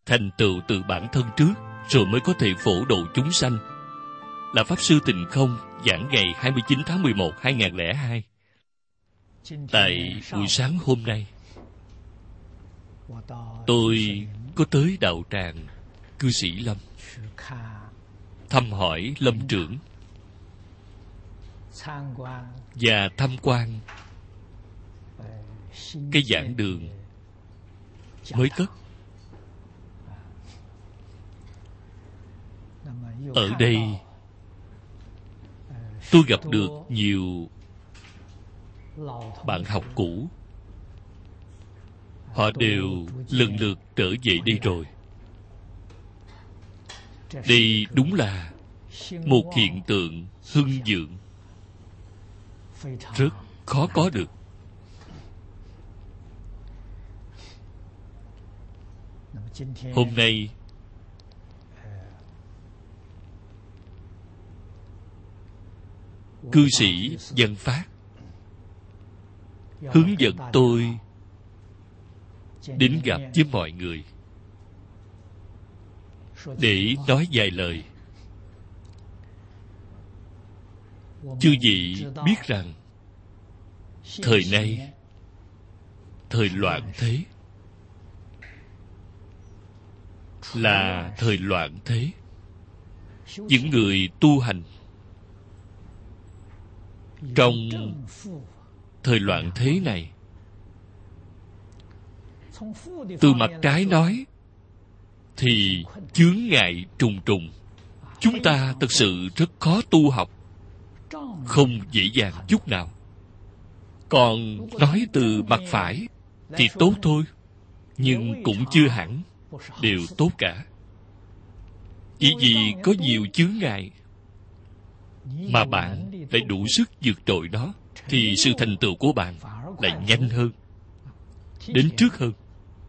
thành tựu từ bản thân trước, rồi mới có thể phổ độ chúng sanh. Là Pháp Sư Tịnh Không giảng ngày 29 tháng 11, 2002. Tại buổi sáng hôm nay, tôi có tới đạo tràng cư sĩ Lâm, thăm hỏi Lâm trưởng và tham quan cái giảng đường mới cất. Ở đây tôi gặp được nhiều bạn học cũ. Họ đều lần lượt trở về đây rồi. Đây đúng là một hiện tượng hưng vượng rất khó có được. Hôm nay cư sĩ Văn Phát hướng dẫn tôi đến gặp với mọi người để nói vài lời. Chư vị biết rằng thời nay, thời loạn thế, là thời loạn thế. Những người tu hành trong thời loạn thế này, từ mặt trái nói thì chướng ngại trùng trùng. Chúng ta thực sự rất khó tu học, không dễ dàng chút nào. Còn nói từ mặt phải thì tốt thôi, nhưng cũng chưa hẳn đều tốt cả. Chỉ vì có nhiều chướng ngại mà bạn lại đủ sức vượt trội nó, thì sự thành tựu của bạn lại nhanh hơn, đến trước hơn.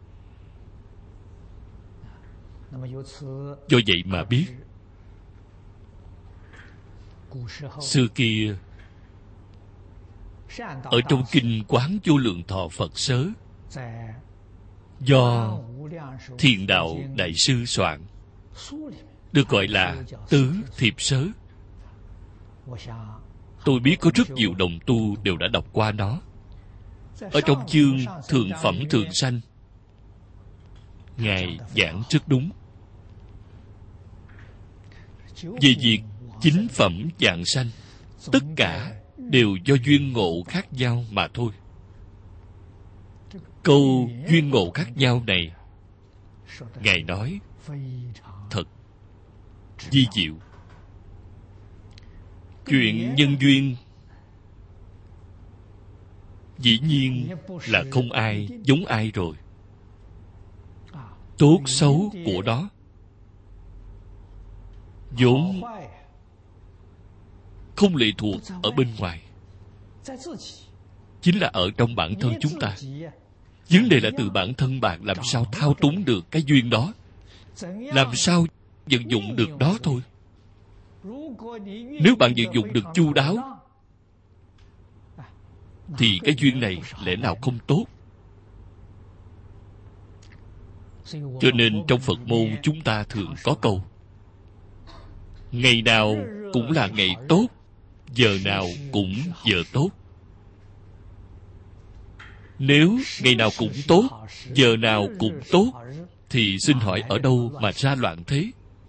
Do vậy mà biết, xưa kia ở trong kinh Quán Vô Lượng Thọ Phật Sớ, do Thiền Đạo Đại Sư soạn, được gọi là Tứ Thiệp Sớ. Tôi biết có rất nhiều đồng tu đều đã đọc qua nó. Ở trong chương Thượng Phẩm Thường Sanh, Ngài giảng rất đúng về việc chính phẩm vạn sanh, tất cả đều do duyên ngộ khác nhau mà thôi. Câu duyên ngộ khác nhau này, Ngài nói thật vi diệu. Chuyện nhân duyên dĩ nhiên là không ai giống ai rồi. Tốt xấu của nó vốn không lệ thuộc ở bên ngoài, chính là ở trong bản thân chúng ta. Vấn đề là từ bản thân bạn làm sao thao túng được cái duyên đó, làm sao vận dụng được đó thôi. Nếu bạn vận dụng được chu đáo thì cái duyên này lẽ nào không tốt. Cho nên trong Phật môn chúng ta thường có câu: ngày nào cũng là ngày tốt, giờ nào cũng giờ tốt. Nếu ngày nào cũng tốt, giờ nào cũng tốt, thì xin hỏi ở đâu mà ra loạn thế?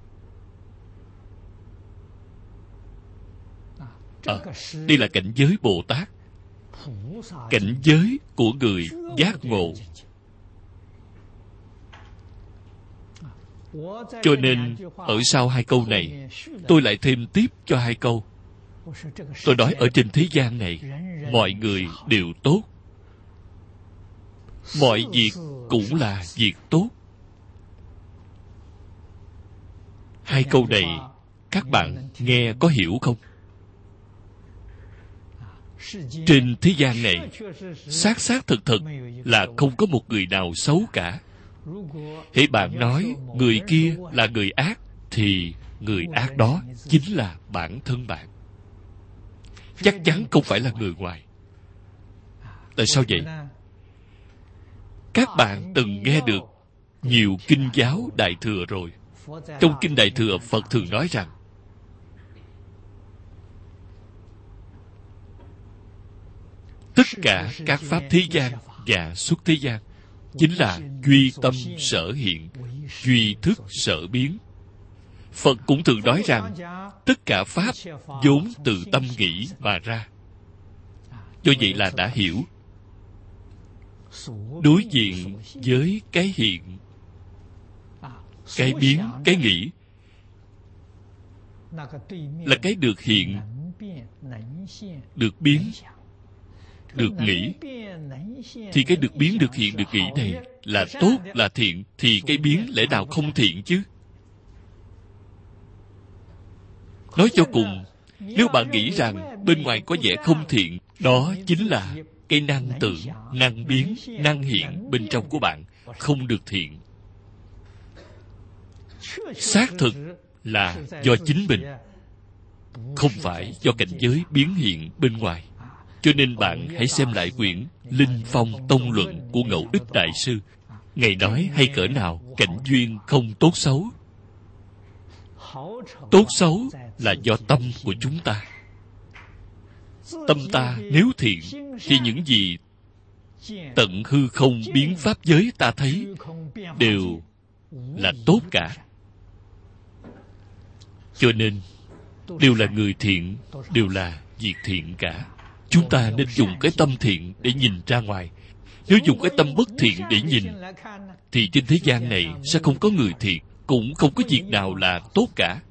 Đây là cảnh giới Bồ Tát, cảnh giới của người giác ngộ. Cho nên ở sau hai câu này, tôi lại thêm tiếp cho hai câu. Tôi nói ở trên thế gian này, mọi người đều tốt, mọi việc cũng là việc tốt. Hai câu này các bạn nghe có hiểu không? Trên thế gian này, xác xác thực thực là không có một người nào xấu cả. Hễ bạn nói người kia là người ác, thì người ác đó chính là bản thân bạn, chắc chắn không phải là người ngoài. Tại sao vậy? Các bạn từng nghe được nhiều kinh giáo Đại Thừa rồi. Trong kinh Đại Thừa, Phật thường nói rằng tất cả các pháp thế gian và xuất thế gian chính là duy tâm sở hiện, duy thức sở biến. Phật cũng thường nói rằng tất cả pháp vốn từ tâm nghĩ mà ra. Do vậy là đã hiểu, đối diện với cái hiện, cái biến, cái nghĩ là cái được hiện, được biến, được nghĩ, thì cái được biến, được hiện, được nghĩ này là tốt, là thiện, thì cái biến lẽ nào không thiện chứ? Nói cho cùng, nếu bạn nghĩ rằng bên ngoài có vẻ không thiện, đó chính là cái năng tưởng, năng biến, năng hiện bên trong của bạn không được thiện. Xác thực là do chính mình, không phải do cảnh giới biến hiện bên ngoài. Cho nên bạn hãy xem lại quyển Linh Phong Tông Luận của Ngẫu Ích Đại Sư. Ngài nói hay cỡ nào cảnh duyên không tốt xấu. Tốt xấu là do tâm của chúng ta. Tâm ta nếu thiện, thì những gì tận hư không biến pháp giới ta thấy đều là tốt cả. Cho nên đều là người thiện, đều là việc thiện cả. Chúng ta nên dùng cái tâm thiện để nhìn ra ngoài. Nếu dùng cái tâm bất thiện để nhìn, thì trên thế gian này sẽ không có người thiện, cũng không có việc nào là tốt cả.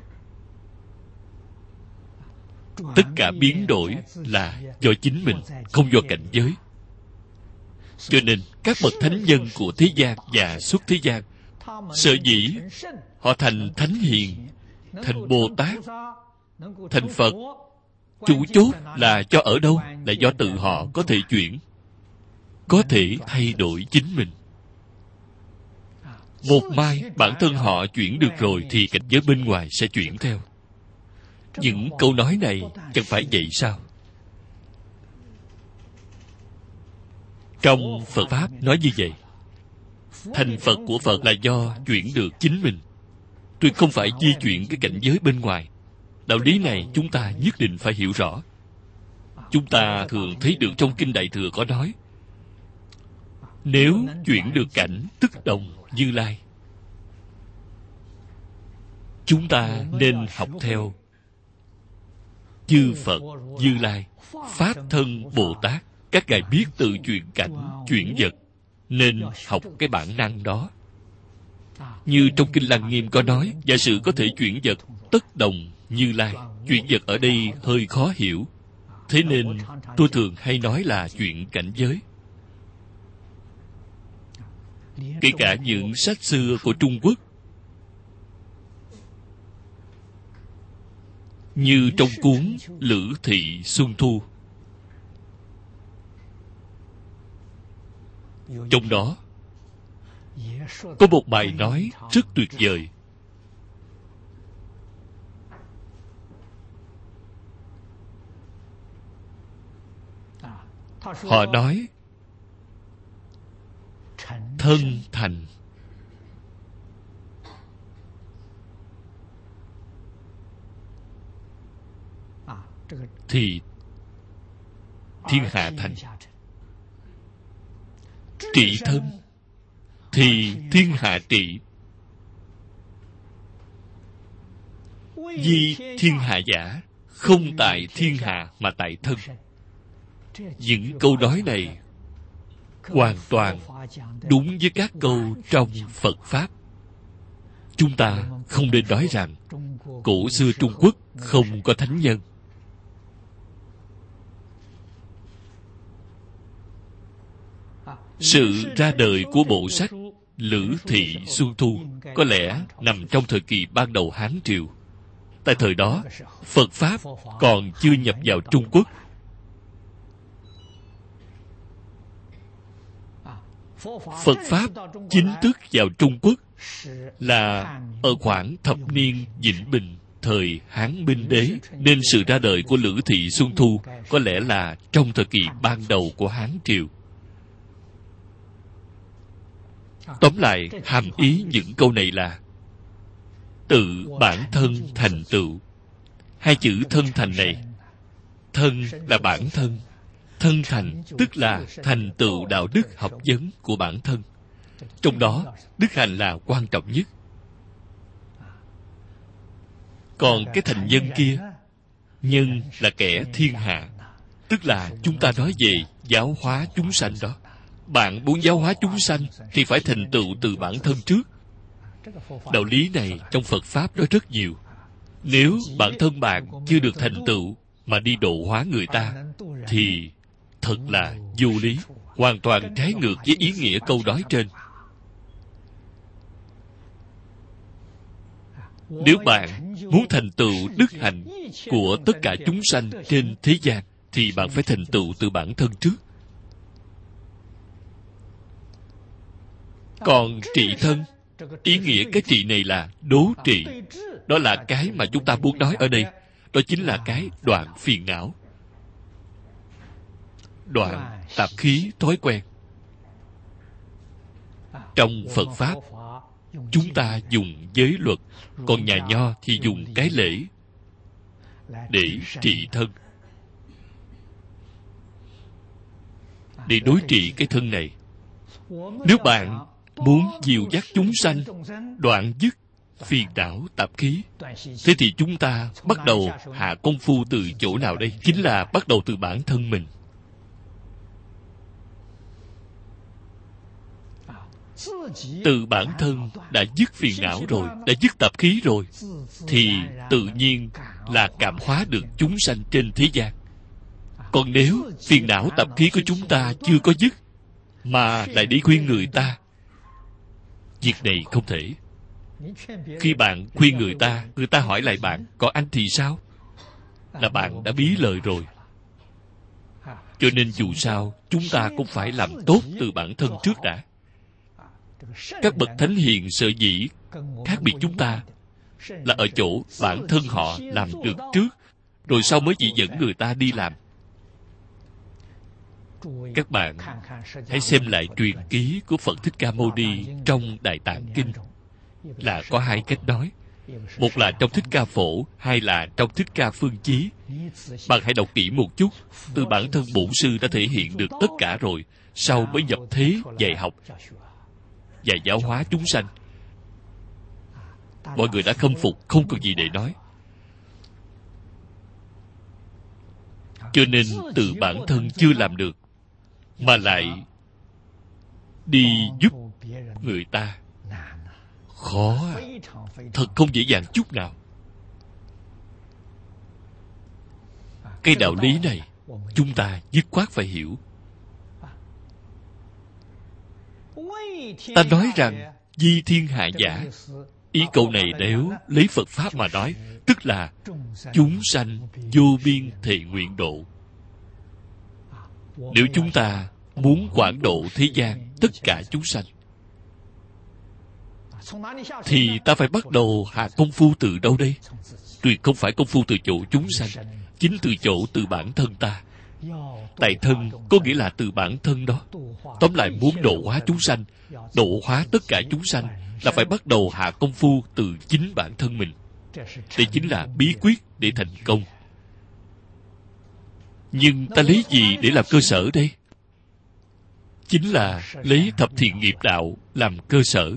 Tất cả biến đổi là do chính mình, không do cảnh giới. Cho nên các bậc thánh nhân của thế gian và xuất thế gian, sở dĩ họ thành thánh hiền, thành Bồ Tát, thành Phật, chủ chốt là cho ở đâu? Là do tự họ có thể chuyển, có thể thay đổi chính mình. Một mai bản thân họ chuyển được rồi, thì cảnh giới bên ngoài sẽ chuyển theo. Những câu nói này chẳng phải vậy sao? Trong Phật Pháp nói như vậy. Thành Phật của Phật là do chuyển được chính mình, tuyệt không phải di chuyển cái cảnh giới bên ngoài. Đạo lý này chúng ta nhất định phải hiểu rõ. Chúng ta thường thấy được trong Kinh Đại Thừa có nói, nếu chuyển được cảnh tức đồng Như Lai. Chúng ta nên học theo chư Phật, Như Lai, Pháp Thân Bồ Tát. Các ngài biết tự chuyển cảnh, chuyển vật, nên học cái bản năng đó. Như trong Kinh Lăng Nghiêm có nói, giả sử có thể chuyển vật tất đồng Như Lai. Chuyển vật ở đây hơi khó hiểu, thế nên tôi thường hay nói là chuyển cảnh giới. Kể cả những sách xưa của Trung Quốc, như trong cuốn Lữ Thị Xuân Thu, trong đó có một bài nói rất tuyệt vời. Họ nói, thân thành thì thiên hạ thành, trị thân thì thiên hạ trị, di thiên hạ giả, không tại thiên hạ mà tại thân. Những câu nói này hoàn toàn đúng với các câu trong Phật Pháp. Chúng ta không nên nói rằng cổ xưa Trung Quốc không có thánh nhân. Sự ra đời của bộ sách Lữ Thị Xuân Thu có lẽ nằm trong thời kỳ ban đầu Hán Triều. Tại thời đó, Phật Pháp còn chưa nhập vào Trung Quốc. Phật Pháp chính thức vào Trung Quốc là ở khoảng thập niên Vĩnh Bình, thời Hán Minh Đế, nên sự ra đời của Lữ Thị Xuân Thu có lẽ là trong thời kỳ ban đầu của Hán Triều. Tóm lại, hàm ý những câu này là tự bản thân thành tựu. Hai chữ thân thành này, thân là bản thân, thân thành tức là thành tựu đạo đức học vấn của bản thân. Trong đó, đức hạnh là quan trọng nhất. Còn cái thành nhân kia, nhân là kẻ thiên hạ, tức là chúng ta nói về giáo hóa chúng sanh đó. Bạn muốn giáo hóa chúng sanh thì phải thành tựu từ bản thân trước. Đạo lý này trong Phật Pháp nói rất nhiều. Nếu bản thân bạn chưa được thành tựu mà đi độ hóa người ta thì thật là vô lý, hoàn toàn trái ngược với ý nghĩa câu nói trên. Nếu bạn muốn thành tựu đức hạnh của tất cả chúng sanh trên thế gian thì bạn phải thành tựu từ bản thân trước. Còn trị thân, ý nghĩa cái trị này là đố trị. Đó là cái mà chúng ta muốn nói ở đây. Đó chính là cái đoạn phiền não, đoạn tạp khí thói quen. Trong Phật Pháp, chúng ta dùng giới luật, còn nhà Nho thì dùng cái lễ để trị thân, để đối trị cái thân này. Nếu bạn muốn dìu dắt chúng sanh đoạn dứt phiền não tạp khí, thế thì chúng ta bắt đầu hạ công phu từ chỗ nào đây? Chính là bắt đầu từ bản thân mình. Từ bản thân đã dứt phiền não rồi, đã dứt tạp khí rồi, thì tự nhiên là cảm hóa được chúng sanh trên thế gian. Còn nếu phiền não tạp khí của chúng ta chưa có dứt mà lại đi khuyên người ta, việc này không thể. Khi bạn khuyên người ta hỏi lại bạn, còn anh thì sao? Là bạn đã bí lời rồi. Cho nên dù sao, chúng ta cũng phải làm tốt từ bản thân trước đã. Các bậc thánh hiền sở dĩ khác biệt chúng ta là ở chỗ bản thân họ làm được trước, rồi sau mới chỉ dẫn người ta đi làm. Các bạn hãy xem lại truyền ký của Phật Thích Ca Mâu Ni trong Đại Tạng Kinh. Là có hai cách nói. Một là trong Thích Ca Phổ, hai là trong Thích Ca Phương Chí. Bạn hãy đọc kỹ một chút. Từ bản thân bổn sư đã thể hiện được tất cả rồi, sau mới nhập thế dạy học và giáo hóa chúng sanh. Mọi người đã khâm phục, không còn gì để nói. Cho nên từ bản thân chưa làm được mà lại đi giúp người ta, khó à. Thật không dễ dàng chút nào. Cái đạo lý này chúng ta dứt khoát phải hiểu. Ta nói rằng di thiên hạ giả, ý câu này nếu lấy Phật Pháp mà nói, tức là chúng sanh vô biên thệ nguyện độ. Nếu chúng ta muốn quảng độ thế gian tất cả chúng sanh, thì ta phải bắt đầu hạ công phu từ đâu đây? Tuyệt không phải công phu từ chỗ chúng sanh, chính từ chỗ từ bản thân ta. Tại thân có nghĩa là từ bản thân đó. Tóm lại, muốn độ hóa chúng sanh, độ hóa tất cả chúng sanh, là phải bắt đầu hạ công phu từ chính bản thân mình. Đây chính là bí quyết để thành công. Nhưng ta lấy gì để làm cơ sở đây? Chính là lấy thập thiện nghiệp đạo làm cơ sở.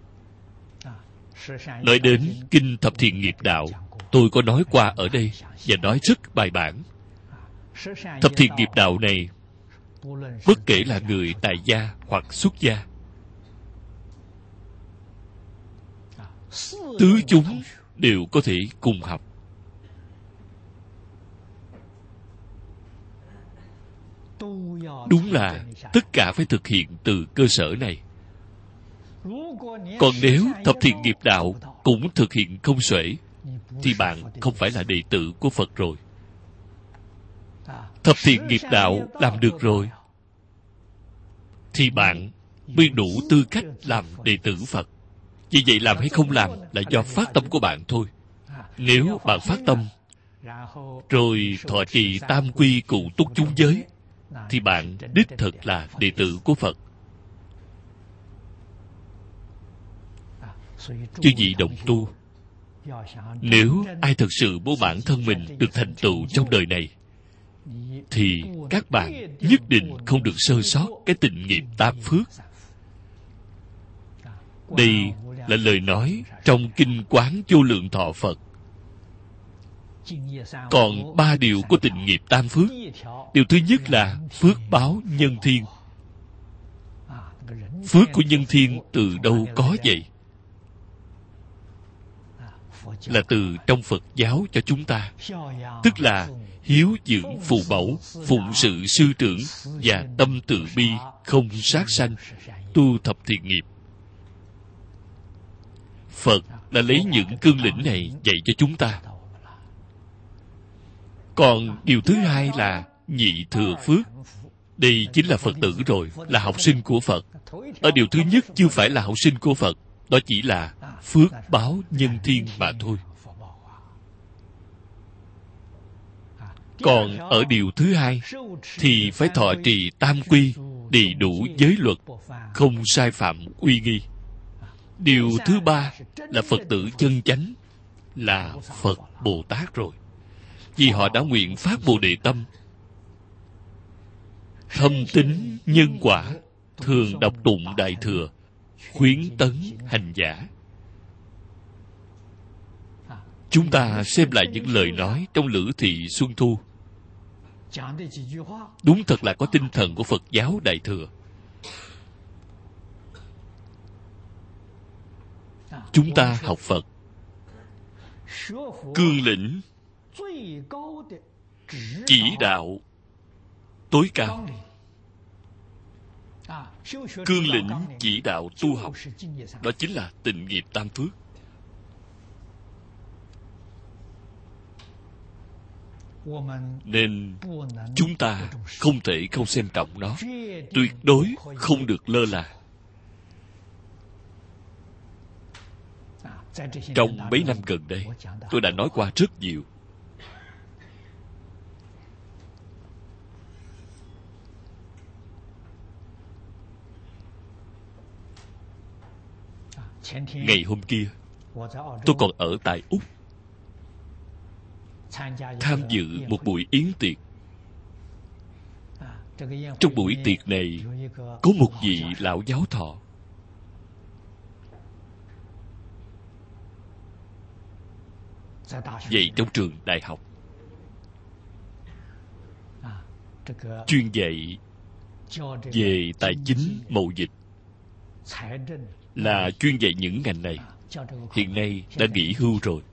Nói đến Kinh Thập Thiện Nghiệp Đạo, tôi có nói qua ở đây và nói rất bài bản. Thập thiện nghiệp đạo này, bất kể là người tại gia hoặc xuất gia, tứ chúng đều có thể cùng học. Đúng là tất cả phải thực hiện từ cơ sở này. Còn nếu thập thiện nghiệp đạo cũng thực hiện không xuể, thì bạn không phải là đệ tử của Phật rồi. Thập thiện nghiệp đạo làm được rồi, thì bạn mới đủ tư cách làm đệ tử Phật. Vì vậy làm hay không làm là do phát tâm của bạn thôi. Nếu bạn phát tâm, rồi thọ trì tam quy cụ túc chúng giới, thì bạn đích thực là đệ tử của Phật. Chư vị đồng tu, nếu ai thật sự muốn bản thân mình được thành tựu trong đời này, thì các bạn nhất định không được sơ sót cái tịnh nghiệp tam phước. Đây là lời nói trong Kinh Quán Vô Lượng Thọ Phật. Còn 3 điều của tịnh nghiệp tam phước. Điều thứ nhất là phước báo nhân thiên. Phước của nhân thiên từ đâu có vậy? Là từ trong Phật giáo cho chúng ta. Tức là hiếu dưỡng phụ mẫu, phụng sự sư trưởng và tâm từ bi, không sát sanh, tu thập thiện nghiệp. Phật đã lấy những cương lĩnh này dạy cho chúng ta. Còn điều thứ hai là nhị thừa phước. Đây chính là Phật tử rồi, là học sinh của Phật. Ở điều thứ nhất chưa phải là học sinh của Phật, đó chỉ là phước báo nhân thiên mà thôi. Còn ở điều thứ hai thì phải thọ trì tam quy, đầy đủ giới luật, không sai phạm uy nghi. Điều thứ ba là Phật tử chân chánh, là Phật Bồ Tát rồi. Vì họ đã nguyện phát Bồ Đề tâm, thâm tín nhân quả, thường đọc tụng Đại Thừa, khuyến tấn hành giả. Chúng ta xem lại những lời nói trong Lữ Thị Xuân Thu. Đúng thật là có tinh thần của Phật giáo Đại Thừa. Chúng ta học Phật, cương lĩnh chỉ đạo tối cao, cương lĩnh chỉ đạo tu học, đó chính là tịnh nghiệp tam phước. Nên chúng ta không thể không xem trọng nó, tuyệt đối không được lơ là. Trong mấy năm gần đây, tôi đã nói qua rất nhiều. Ngày hôm kia, tôi còn ở tại Úc, tham dự một buổi yến tiệc. Trong buổi tiệc này, có một vị lão giáo thọ. Dạy trong trường đại học, chuyên dạy về tài chính mậu dịch, là chuyên dạy những ngành này. Hiện nay đã nghỉ hưu rồi.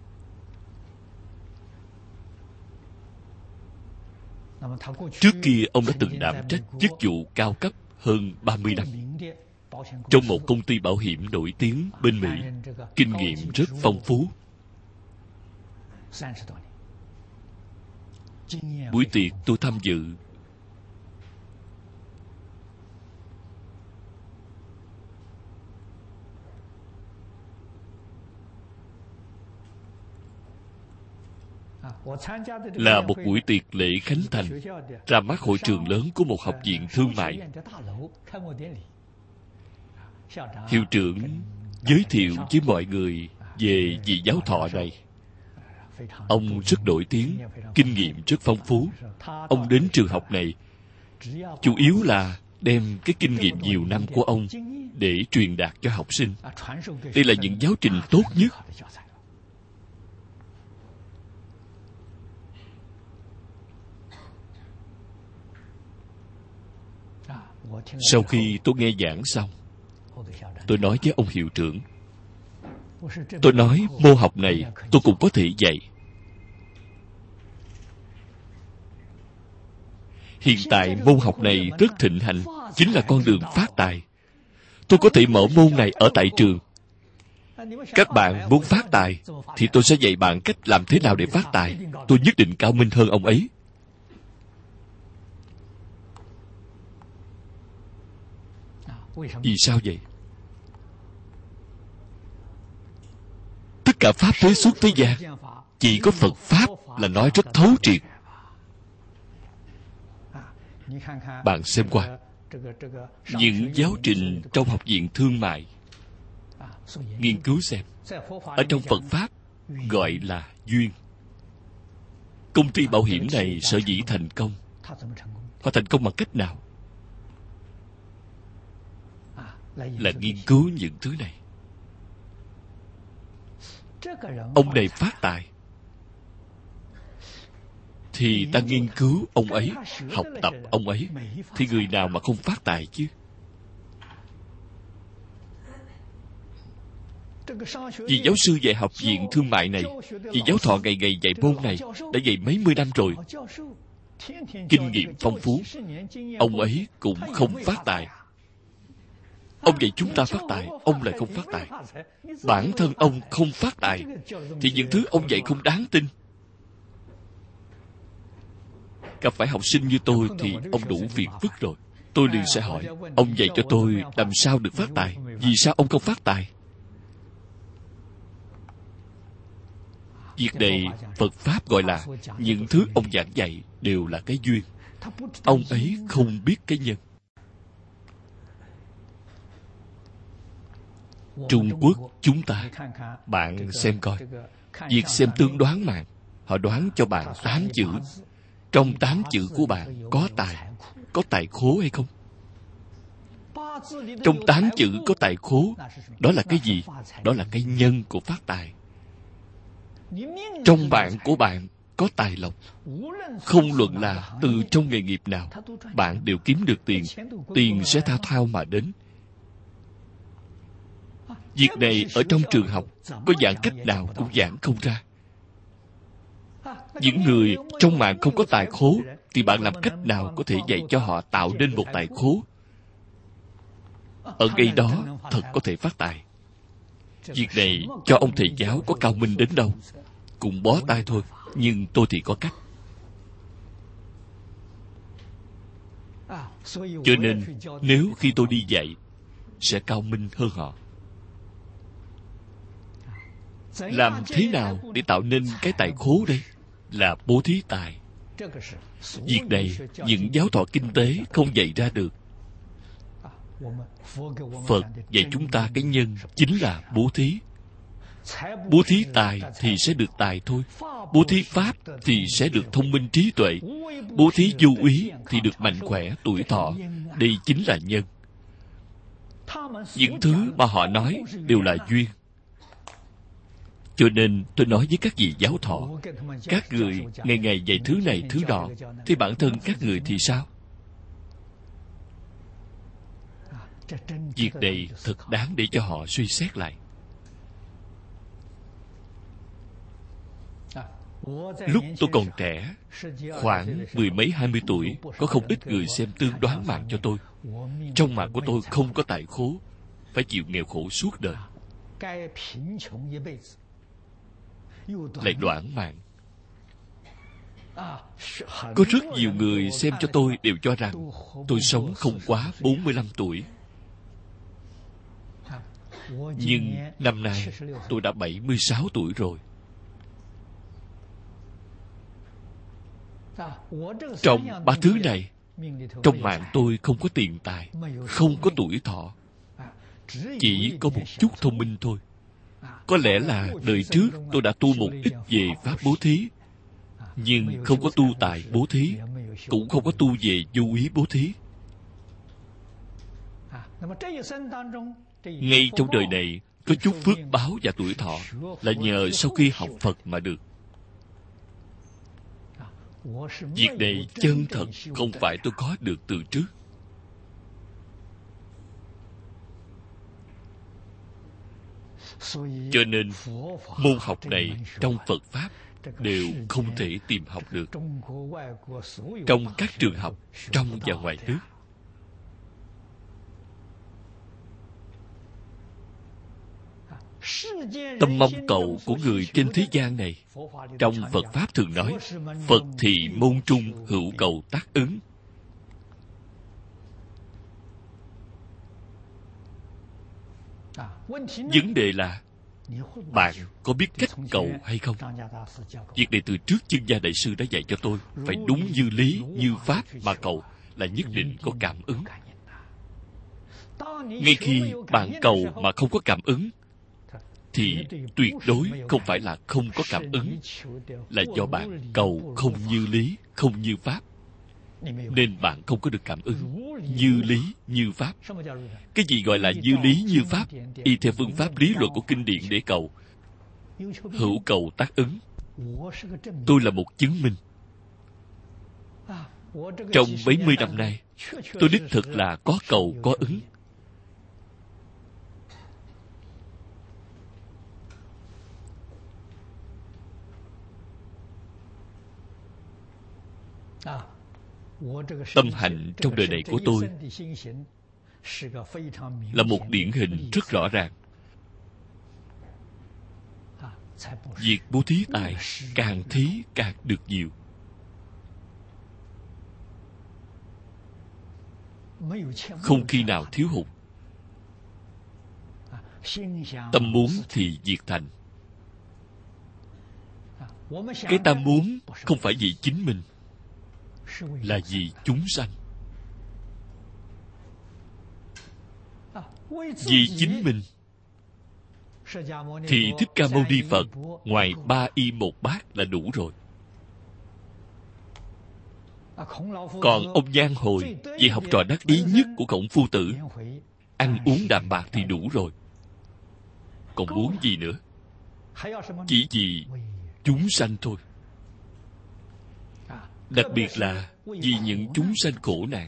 Trước kia ông đã từng đảm trách chức vụ cao cấp hơn 30 năm trong một công ty bảo hiểm nổi tiếng bên Mỹ, kinh nghiệm rất phong phú. Buổi tiệc tôi tham dự, là một buổi tiệc lễ khánh thành ra mắt hội trường lớn của một học viện thương mại. Hiệu trưởng giới thiệu với mọi người về vị giáo thọ này. Ông rất nổi tiếng, kinh nghiệm rất phong phú. Ông đến trường học này chủ yếu là đem cái kinh nghiệm nhiều năm của ông để truyền đạt cho học sinh. Đây là những giáo trình tốt nhất. Sau khi tôi nghe giảng xong, tôi nói với ông hiệu trưởng, tôi nói môn học này tôi cũng có thể dạy. Hiện tại môn học này rất thịnh hành, chính là con đường phát tài. Tôi có thể mở môn này ở tại trường. Các bạn muốn phát tài thì tôi sẽ dạy bạn cách làm thế nào để phát tài. Tôi nhất định cao minh hơn ông ấy. Vì sao vậy? Tất cả pháp thế suốt thế gian, chỉ có Phật Pháp là nói rất thấu triệt. Bạn xem qua những giáo trình trong học viện thương mại, nghiên cứu xem. Ở trong Phật Pháp gọi là duyên. Công ty bảo hiểm này sở dĩ thành công, họ thành công bằng cách nào? Là nghiên cứu những thứ này. Ông này phát tài, thì ta nghiên cứu ông ấy, học tập ông ấy, thì người nào mà không phát tài chứ? Vị giáo sư dạy học viện thương mại này, vị giáo thọ ngày ngày dạy môn này, đã dạy mấy mươi năm rồi, kinh nghiệm phong phú, ông ấy cũng không phát tài. Ông dạy chúng ta phát tài, ông lại không phát tài. Bản thân ông không phát tài, thì những thứ ông dạy không đáng tin. Gặp phải học sinh như tôi thì ông đủ phiền phức rồi. Tôi liền sẽ hỏi, ông dạy cho tôi làm sao được phát tài? Vì sao ông không phát tài? Việc này Phật Pháp gọi là những thứ ông giảng dạy đều là cái duyên. Ông ấy không biết cái nhân. Trung Quốc chúng ta, bạn xem coi, việc xem tương đoán mạng, họ đoán cho bạn 8 chữ. Trong 8 chữ của bạn có tài khố hay không? Trong 8 chữ có tài khố, đó là cái gì? Đó là cái nhân của phát tài. Trong bạn của bạn có tài lộc. Không luận là từ trong nghề nghiệp nào, bạn đều kiếm được tiền. Tiền sẽ thao thao mà đến. Việc này ở trong trường học có giảng cách nào cũng giảng không ra. Những người trong mạng không có tài khố, thì bạn làm cách nào có thể dạy cho họ tạo nên một tài khố? Ở ngay đó thật có thể phát tài. Việc này cho ông thầy giáo có cao minh đến đâu cũng bó tay thôi. Nhưng tôi thì có cách. Cho nên nếu khi tôi đi dạy, sẽ cao minh hơn họ. Làm thế nào để tạo nên cái tài khố đây? Là bố thí tài. Việc này những giáo thọ kinh tế không dạy ra được. Phật dạy chúng ta cái nhân chính là bố thí. Bố thí tài thì sẽ được tài thôi. Bố thí pháp thì sẽ được thông minh trí tuệ. Bố thí vô úy thì được mạnh khỏe, tuổi thọ. Đây chính là nhân. Những thứ mà họ nói đều là duyên. Cho nên tôi nói với các vị giáo thọ, các người ngày ngày dạy thứ này thứ nọ, thì bản thân các người thì sao? Việc này thật đáng để cho họ suy xét lại. Lúc tôi còn trẻ, khoảng 10 mấy 20 tuổi, có không ít người xem tương đoán mạng cho tôi. Trong mạng của tôi không có tài khố, phải chịu nghèo khổ suốt đời, lại đoạn mạng. Có rất nhiều người xem cho tôi đều cho rằng tôi sống không quá 45 tuổi. Nhưng năm nay tôi đã 76 tuổi rồi. Trong ba thứ này, trong mạng tôi không có tiền tài, không có tuổi thọ, chỉ có một chút thông minh thôi. Có lẽ là đời trước tôi đã tu một ít về pháp bố thí, nhưng không có tu tài bố thí, cũng không có tu về vô úy bố thí. Ngay trong đời này, có chút phước báo và tuổi thọ là nhờ sau khi học Phật mà được. Việc này chân thật không phải tôi có được từ trước. Cho nên môn học này trong Phật Pháp đều không thể tìm học được trong các trường học trong và ngoài nước. Tâm mong cầu của người trên thế gian này, trong Phật Pháp thường nói, Phật thì môn trung hữu cầu tác ứng. Vấn đề là bạn có biết cách cầu hay không? Việc này từ trước Chương Gia Đại Sư đã dạy cho tôi, phải đúng như lý, như pháp mà cầu là nhất định có cảm ứng. Ngay khi bạn cầu mà không có cảm ứng, thì tuyệt đối không phải là không có cảm ứng, là do bạn cầu không như lý, không như pháp, nên bạn không có được cảm ứng. Như lý, như pháp. Cái gì gọi là như lý, như pháp? Y theo phương pháp lý luận của kinh điển để cầu. Hữu cầu tác ứng. Tôi là một chứng minh. Trong mấy mươi năm nay, tôi đích thực là có cầu, có ứng. Tâm hành trong đời này của tôi là một điển hình rất rõ ràng. Việc bố thí tài càng thí càng được nhiều. Không khi nào thiếu hụt. Tâm muốn thì việc thành. Cái ta muốn không phải vì chính mình, là vì chúng sanh. Vì chính mình thì Thích Ca Mâu Ni Phật ngoài 3 y 1 bát là đủ rồi. Còn ông Nhan Hồi, vị học trò đắc ý nhất của Khổng Phu Tử, ăn uống đạm bạc thì đủ rồi. Còn muốn gì nữa? Chỉ vì chúng sanh thôi. Đặc biệt là vì những chúng sanh khổ nạn.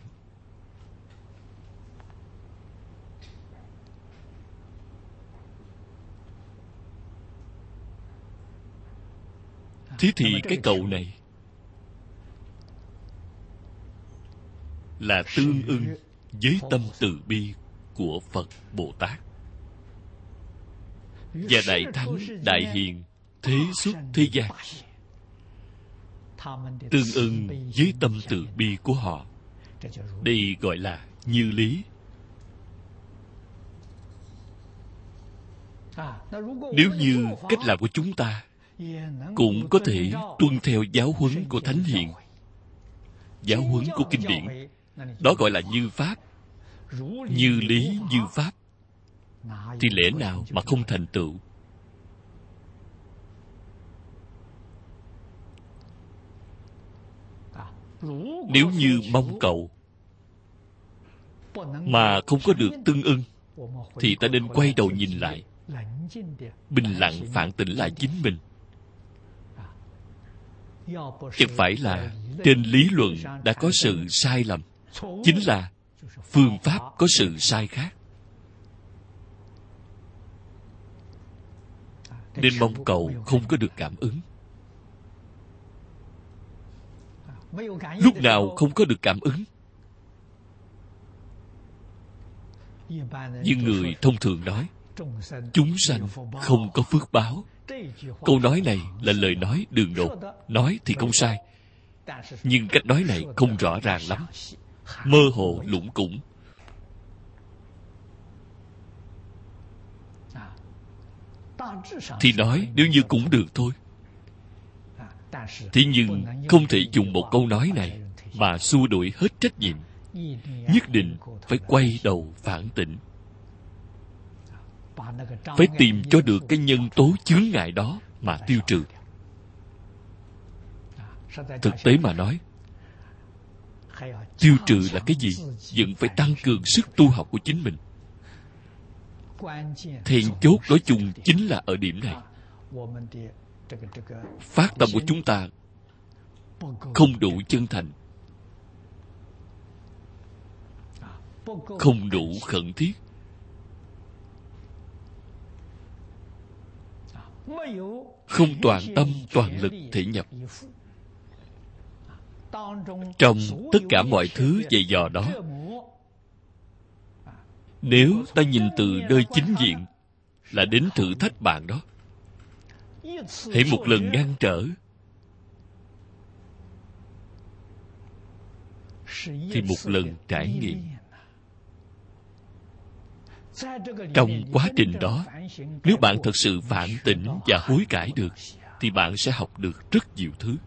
Thế thì cái cầu này là tương ưng với tâm từ bi của Phật Bồ Tát và Đại Thánh, Đại Hiền thế xuất thế gian. Tương ưng với tâm từ bi của họ. Đây gọi là như lý. Nếu như cách làm của chúng ta cũng có thể tuân theo giáo huấn của Thánh Hiền, giáo huấn của kinh điển, đó gọi là như pháp, như lý như pháp, thì lẽ nào mà không thành tựu? Nếu như mong cầu mà không có được tương ưng, thì ta nên quay đầu nhìn lại, bình lặng phản tỉnh lại chính mình. Chẳng phải là trên lý luận đã có sự sai lầm, chính là phương pháp có sự sai khác. Nên mong cầu không có được cảm ứng. Lúc nào không có được cảm ứng? Như người thông thường nói, chúng sanh không có phước báo. Câu nói này là lời nói đường đột, nói thì không sai, nhưng cách nói này không rõ ràng lắm, mơ hồ lủng củng. Thì nói nếu như cũng được thôi. Thế nhưng không thể dùng một câu nói này mà xua đuổi hết trách nhiệm. Nhất định phải quay đầu phản tỉnh, phải tìm cho được cái nhân tố chướng ngại đó mà tiêu trừ. Thực tế mà nói, tiêu trừ là cái gì? Vẫn phải tăng cường sức tu học của chính mình. Then chốt nói chung chính là ở điểm này. Phát tâm của chúng ta không đủ chân thành, không đủ khẩn thiết, không toàn tâm toàn lực thể nhập. Trong tất cả mọi thứ dày dò đó, nếu ta nhìn từ nơi chính diện là đến thử thách bạn đó, hãy một lần ngăn trở thì một lần trải nghiệm. Trong quá trình đó, nếu bạn thật sự phản tỉnh và hối cải được, thì bạn sẽ học được rất nhiều thứ.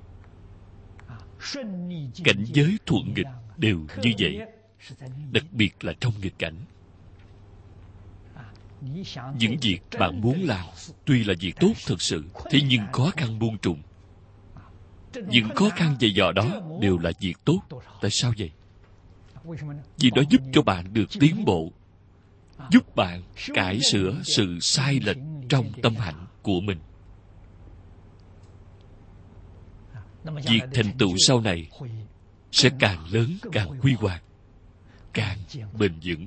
Cảnh giới thuận nghịch đều như vậy, đặc biệt là trong nghịch cảnh. những việc bạn muốn làm tuy là việc tốt thực sự, thế nhưng khó khăn muôn trùng. Những khó khăn dày dò đó đều là việc tốt. Tại sao vậy? Vì nó giúp cho bạn được tiến bộ, giúp bạn cải sửa sự sai lệch trong tâm hạnh của mình. Việc thành tựu sau này sẽ càng lớn, càng huy hoàng, càng bền vững.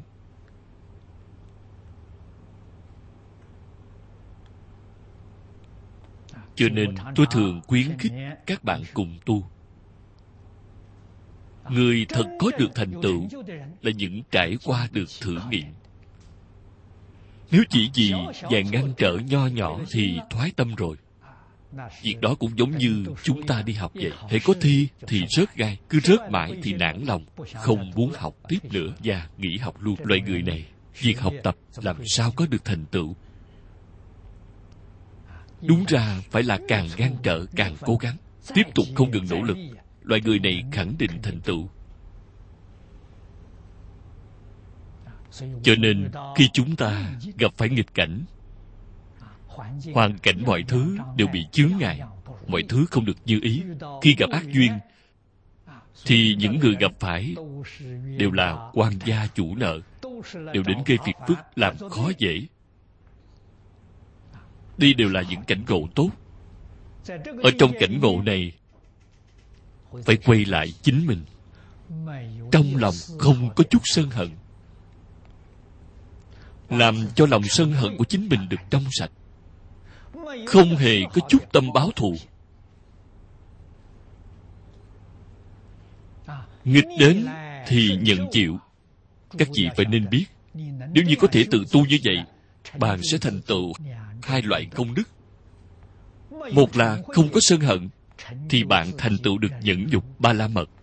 Cho nên tôi thường khuyến khích các bạn cùng tu. Người thật có được thành tựu là những trải qua được thử nghiệm. Nếu chỉ vì vài ngăn trở nho nhỏ thì thoái tâm rồi. Việc đó cũng giống như chúng ta đi học vậy. Hễ có thi thì rớt gai, cứ rớt mãi thì nản lòng, không muốn học tiếp nữa và nghỉ học luôn. Loại người này, việc học tập làm sao có được thành tựu? Đúng ra phải là càng ngăn trở càng cố gắng, tiếp tục không ngừng nỗ lực. Loại người này khẳng định thành tựu. Cho nên khi chúng ta gặp phải nghịch cảnh, hoàn cảnh mọi thứ đều bị chướng ngại, mọi thứ không được như ý. Khi gặp ác duyên thì những người gặp phải đều là quan gia chủ nợ, đều đến gây phiền phức, làm khó dễ. Đây đều là những cảnh ngộ tốt. Ở trong cảnh ngộ này phải quay lại chính mình, trong lòng không có chút sân hận, làm cho lòng sân hận của chính mình được trong sạch, không hề có chút tâm báo thù. Nghịch đến thì nhận chịu. Các vị phải nên biết, nếu như có thể tự tu như vậy, bạn sẽ thành tựu hai loại công đức. Một là không có sân hận, thì bạn thành tựu được nhẫn nhục ba la mật.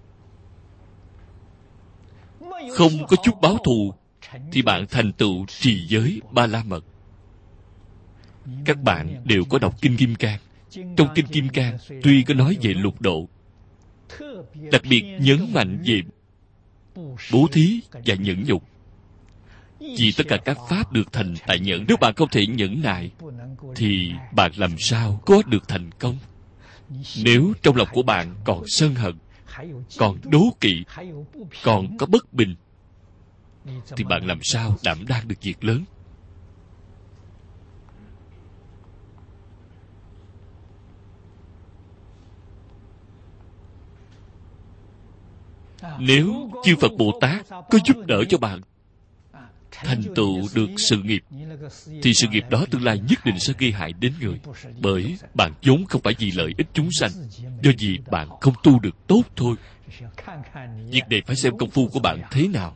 Không có chút báo thù, thì bạn thành tựu trì giới ba la mật. Các bạn đều có đọc Kinh Kim Cang. Trong Kinh Kim Cang tuy có nói về lục độ, đặc biệt nhấn mạnh về bố thí và nhẫn nhục. Vì tất cả các pháp được thành tại nhẫn. Nếu bạn không thể nhẫn nại, thì bạn làm sao có được thành công? Nếu trong lòng của bạn còn sân hận, còn đố kỵ, còn có bất bình, thì bạn làm sao đảm đang được việc lớn? Nếu chư Phật Bồ Tát có giúp đỡ cho bạn thành tựu được sự nghiệp, thì sự nghiệp đó tương lai nhất định sẽ gây hại đến người. Bởi bạn vốn không phải vì lợi ích chúng sanh, do vì bạn không tu được tốt thôi. Việc này phải xem công phu của bạn thế nào.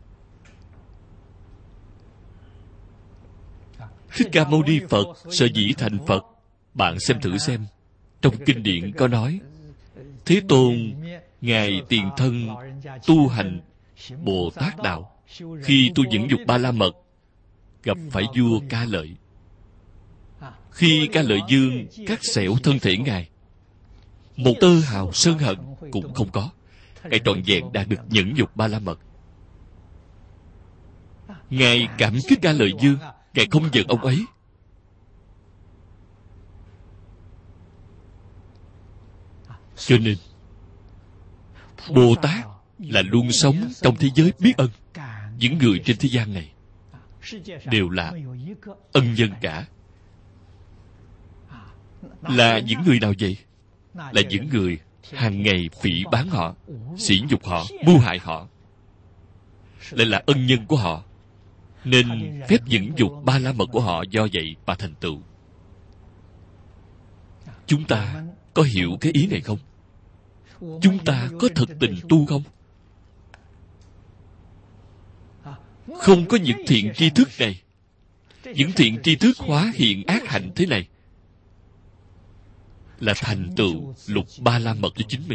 Thích Ca Mâu Ni Phật sở dĩ thành Phật, bạn xem thử xem. Trong kinh điển có nói, Thế Tôn Ngài tiền thân tu hành Bồ Tát Đạo, khi tu nhẫn dục ba la mật, gặp phải vua Ca Lợi. Khi Ca Lợi Dương cắt xẻo thân thể Ngài, một tơ hào sân hận cũng không có. Ngài trọn vẹn đã được nhẫn dục ba la mật. Ngài cảm kích Ca Lợi Dương, Ngài không giận ông ấy. Cho nên Bồ Tát là luôn sống trong thế giới biết ân. Những người trên thế gian này đều là ân nhân cả. Là những người nào vậy? Là những người hàng ngày phỉ báng họ, sỉ nhục họ, mưu hại họ, lại là ân nhân của họ. Nên phép nhẫn dục ba la mật của họ do vậy mà thành tựu. Chúng ta có hiểu cái ý này không? Chúng ta có thật tình tu không? Không có những thiện tri thức này, những thiện tri thức hóa hiện ác hạnh thế này, là thành tựu lục ba la mật cho chính mình.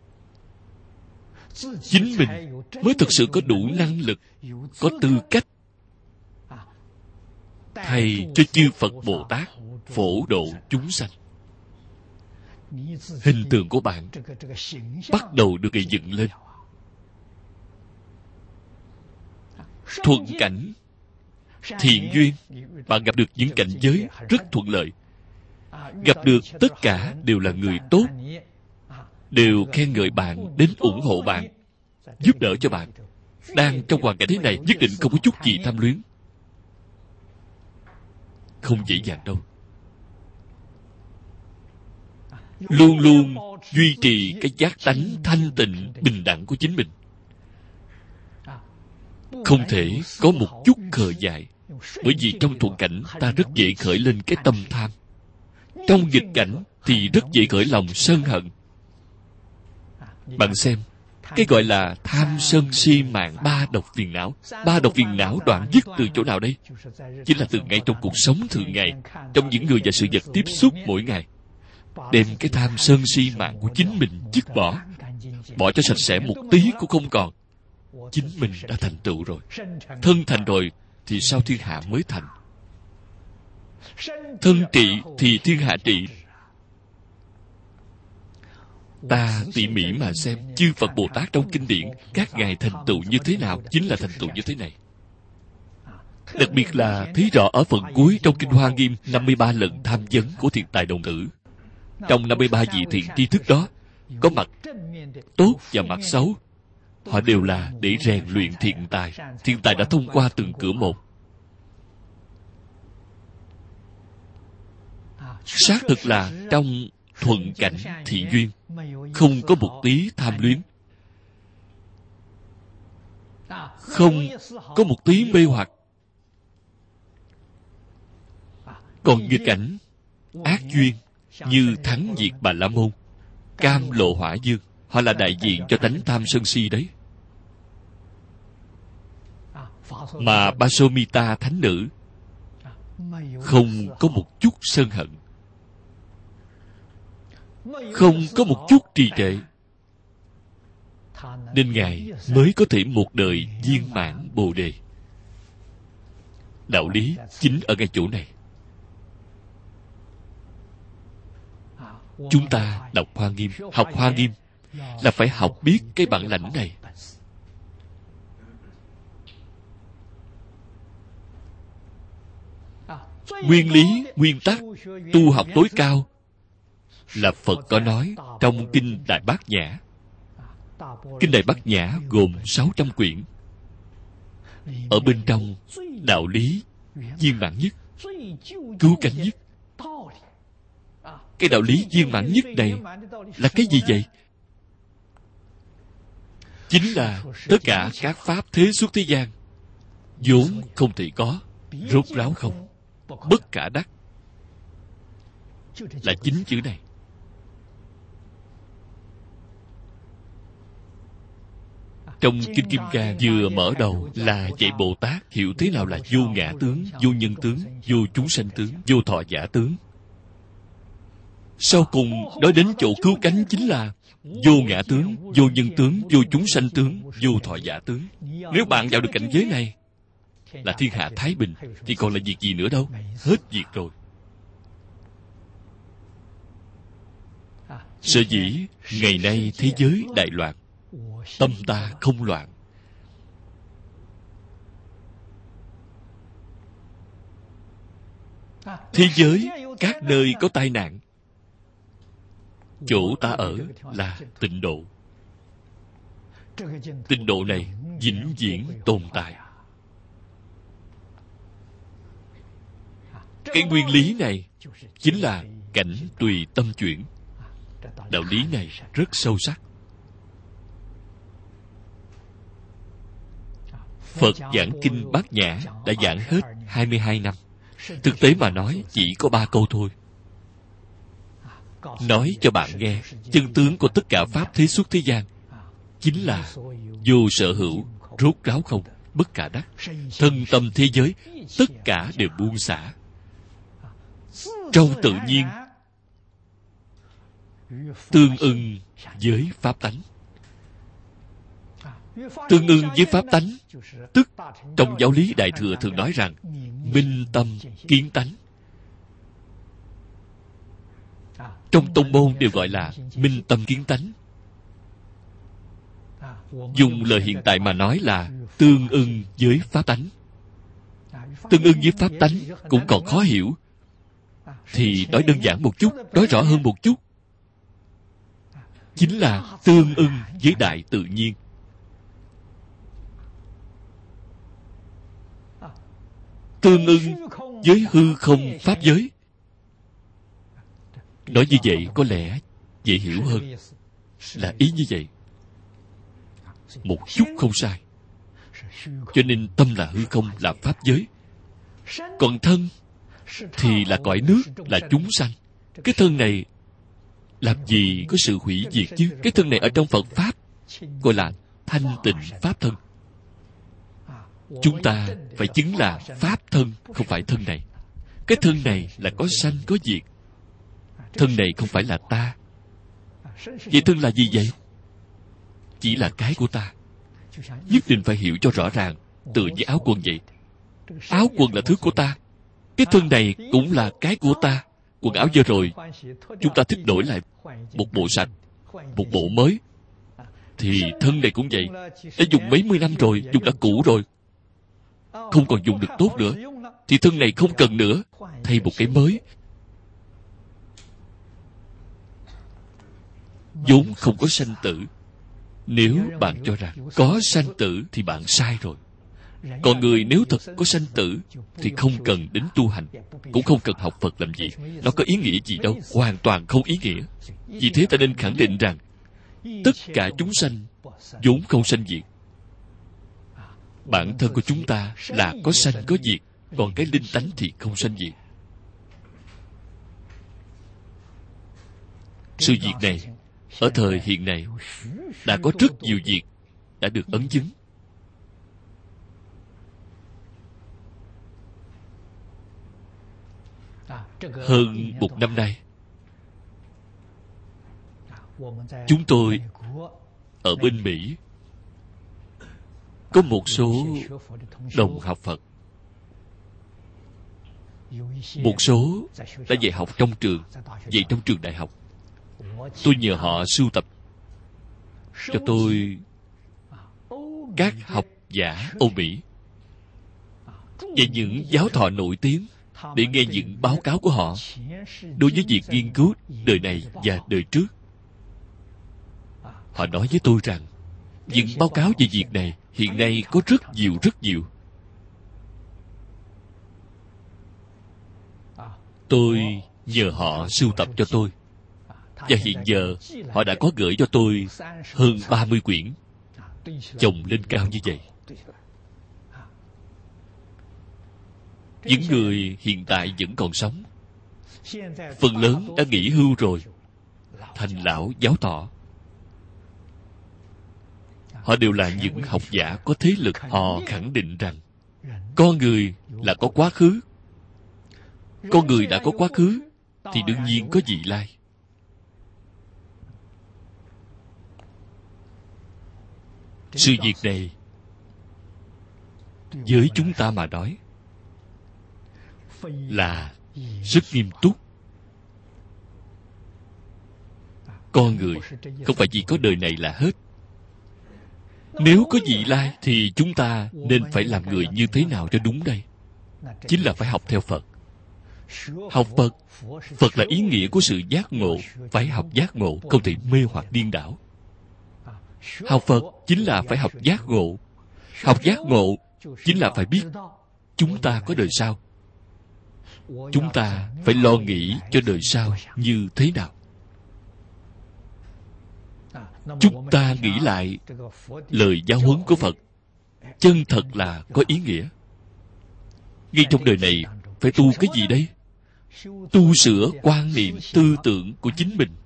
Chính mình mới thực sự có đủ năng lực, có tư cách thay cho chư Phật Bồ Tát phổ độ chúng sanh. Hình tượng của bạn bắt đầu được gây dựng lên. Thuận cảnh thiện duyên, bạn gặp được những cảnh giới rất thuận lợi, gặp được tất cả đều là người tốt, đều khen ngợi bạn, đến ủng hộ bạn, giúp đỡ cho bạn. Đang trong hoàn cảnh thế này, nhất định không có chút gì tham luyến. Không dễ dàng đâu. Luôn luôn duy trì cái giác tánh thanh tịnh, bình đẳng của chính mình. Không thể có một chút khờ dại. Bởi vì trong thuận cảnh ta rất dễ khởi lên cái tâm tham. Trong nghịch cảnh thì rất dễ khởi lòng sân hận. Bạn xem, cái gọi là tham sân si mạng ba độc phiền não. Ba độc phiền não đoạn dứt từ chỗ nào đây? Chính là từ ngay trong cuộc sống thường ngày, trong những người và sự vật tiếp xúc mỗi ngày. Đem cái tham sân si mạng của chính mình dứt bỏ, bỏ cho sạch sẽ, một tí cũng không còn. Chính mình đã thành tựu rồi. Thân thành rồi thì sao thiên hạ mới thành? Thân trị thì thiên hạ trị. Ta tỉ mỉ mà xem chư Phật Bồ Tát trong kinh điển, các ngài thành tựu như thế nào, chính là thành tựu như thế này. Đặc biệt là thấy rõ ở phần cuối trong kinh Hoa Nghiêm 53 lần tham vấn của thiện tài đồng tử. Trong 53 vị thiện tri thức đó, có mặt tốt và mặt xấu. Họ đều là để rèn luyện thiện tài. Thiện tài đã thông qua từng cửa một. Xác thực là trong thuận cảnh thiện duyên, không có một tí tham luyến, không có một tí mê hoặc. Còn nghịch cảnh ác duyên như Thắng Diệt Bà La Môn, Cam Lộ Hỏa Dương, họ là đại diện cho tánh tham sân si đấy. Mà Basomita thánh nữ không có một chút sân hận, không có một chút trì trệ, nên ngài mới có thể một đời viên mãn Bồ Đề. Đạo lý chính ở ngay chỗ này. Chúng ta đọc Hoa Nghiêm, học Hoa Nghiêm là phải học biết cái bản lãnh này. Nguyên lý, nguyên tắc tu học tối cao là Phật có nói trong Kinh Đại Bát Nhã. Kinh Đại Bát Nhã gồm 600 quyển. Ở bên trong, đạo lý viên mãn nhất, cứu cánh nhất. Cái đạo lý viên mãn nhất này là cái gì vậy? Chính là tất cả các pháp thế xuất thế gian vốn không thể có, rốt ráo không, bất khả đắc, là chính chữ này. Trong Kinh Kim Cang vừa mở đầu là dạy Bồ Tát hiểu thế nào là vô ngã tướng, vô nhân tướng, vô chúng sanh tướng, vô thọ giả tướng. Sau cùng nói đến chỗ cứu cánh chính là vô ngã tướng, vô nhân tướng, vô chúng sanh tướng, vô thọ giả tướng. Nếu bạn vào được cảnh giới này là thiên hạ thái bình, thì còn là việc gì nữa đâu. Hết việc rồi. Sở dĩ ngày nay thế giới đại loạn, tâm ta không loạn. Thế giới các nơi có tai nạn, chỗ ta ở là tịnh độ. Tịnh độ này vĩnh viễn tồn tại. Cái nguyên lý này chính là cảnh tùy tâm chuyển. Đạo lý này rất sâu sắc. Phật giảng Kinh Bát Nhã đã giảng hết 22 năm. Thực tế mà nói chỉ có 3 câu thôi. Nói cho bạn nghe chân tướng của tất cả pháp thế xuất thế gian chính là vô sở hữu, rốt ráo không, bất khả đắc. Thân tâm thế giới tất cả đều buông xả, trong tự nhiên tương ưng với pháp tánh. Tương ưng với pháp tánh, tức trong giáo lý Đại Thừa thường nói rằng minh tâm kiến tánh. Trong tông môn đều gọi là minh tâm kiến tánh. Dùng lời hiện tại mà nói là tương ưng với pháp tánh. tương ưng với pháp tánh cũng còn khó hiểu. Thì nói đơn giản một chút, nói rõ hơn một chút, chính là tương ưng với đại tự nhiên. Tương ưng với hư không pháp giới. Nói như vậy có lẽ dễ hiểu hơn, là ý như vậy. Một chút không sai. Cho nên tâm là hư không, là pháp giới. Còn thân thì là cõi nước, là chúng sanh. Cái thân này làm gì có sự hủy diệt chứ? Cái thân này ở trong Phật Pháp gọi là thanh tịnh Pháp thân. Chúng ta phải chứng là Pháp thân, không phải thân này. Cái thân này là có sanh có diệt. Thân này không phải là ta. Vậy thân là gì vậy? Chỉ là cái của ta. Nhất định phải hiểu cho rõ ràng, tựa như áo quần vậy. Áo quần là thứ của ta. Cái thân này cũng là cái của ta. Quần áo vừa rồi chúng ta thích đổi lại một bộ sạch, một bộ mới. Thì thân này cũng vậy. Đã dùng mấy mươi năm rồi, dùng đã cũ rồi, không còn dùng được tốt nữa, thì thân này không cần nữa, thay một cái mới. vốn không có sanh tử. Nếu bạn cho rằng có sanh tử thì bạn sai rồi. Còn người nếu thật có sanh tử thì không cần đến tu hành, cũng không cần học Phật làm gì. Nó có ý nghĩa gì đâu, hoàn toàn không ý nghĩa. Vì thế ta nên khẳng định rằng tất cả chúng sanh vốn không sanh diệt. Bản thân của chúng ta là có sanh có diệt, còn cái linh tánh thì không sanh diệt. Sự việc này ở thời hiện nay đã có rất nhiều việc đã được ấn chứng. Hơn một năm nay, chúng tôi ở bên Mỹ có một số đồng học Phật, một số đã dạy học trong trường, dạy trong trường đại học. Tôi nhờ họ sưu tập cho tôi các học giả Âu Mỹ về những giáo thọ nổi tiếng, để nghe những báo cáo của họ đối với việc nghiên cứu đời này và đời trước. Họ nói với tôi rằng những báo cáo về việc này hiện nay có rất nhiều. Tôi nhờ họ sưu tập cho tôi, và hiện giờ họ đã có gửi cho tôi hơn 30 quyển, chồng lên cao như vậy. Những người hiện tại vẫn còn sống, phần lớn đã nghỉ hưu rồi, thành lão giáo thọ. Họ đều là những học giả có thế lực. Họ khẳng định rằng con người là có quá khứ. Con người đã có quá khứ thì đương nhiên có vị lai. Sự việc này với chúng ta mà nói là rất nghiêm túc. Con người không phải chỉ có đời này là hết. Nếu có vị lai thì chúng ta nên phải làm người như thế nào cho đúng đây? Chính là phải học theo Phật. Học Phật, Phật là ý nghĩa của sự giác ngộ. Phải học giác ngộ, không thể mê hoặc điên đảo. Học Phật chính là phải học giác ngộ. Học giác ngộ chính là phải biết chúng ta có đời sau. Chúng ta phải lo nghĩ cho đời sau như thế nào. Chúng ta nghĩ lại lời giáo huấn của Phật, chân thật là có ý nghĩa. Ngay trong đời này phải tu cái gì đây? Tu sửa quan niệm tư tưởng của chính mình.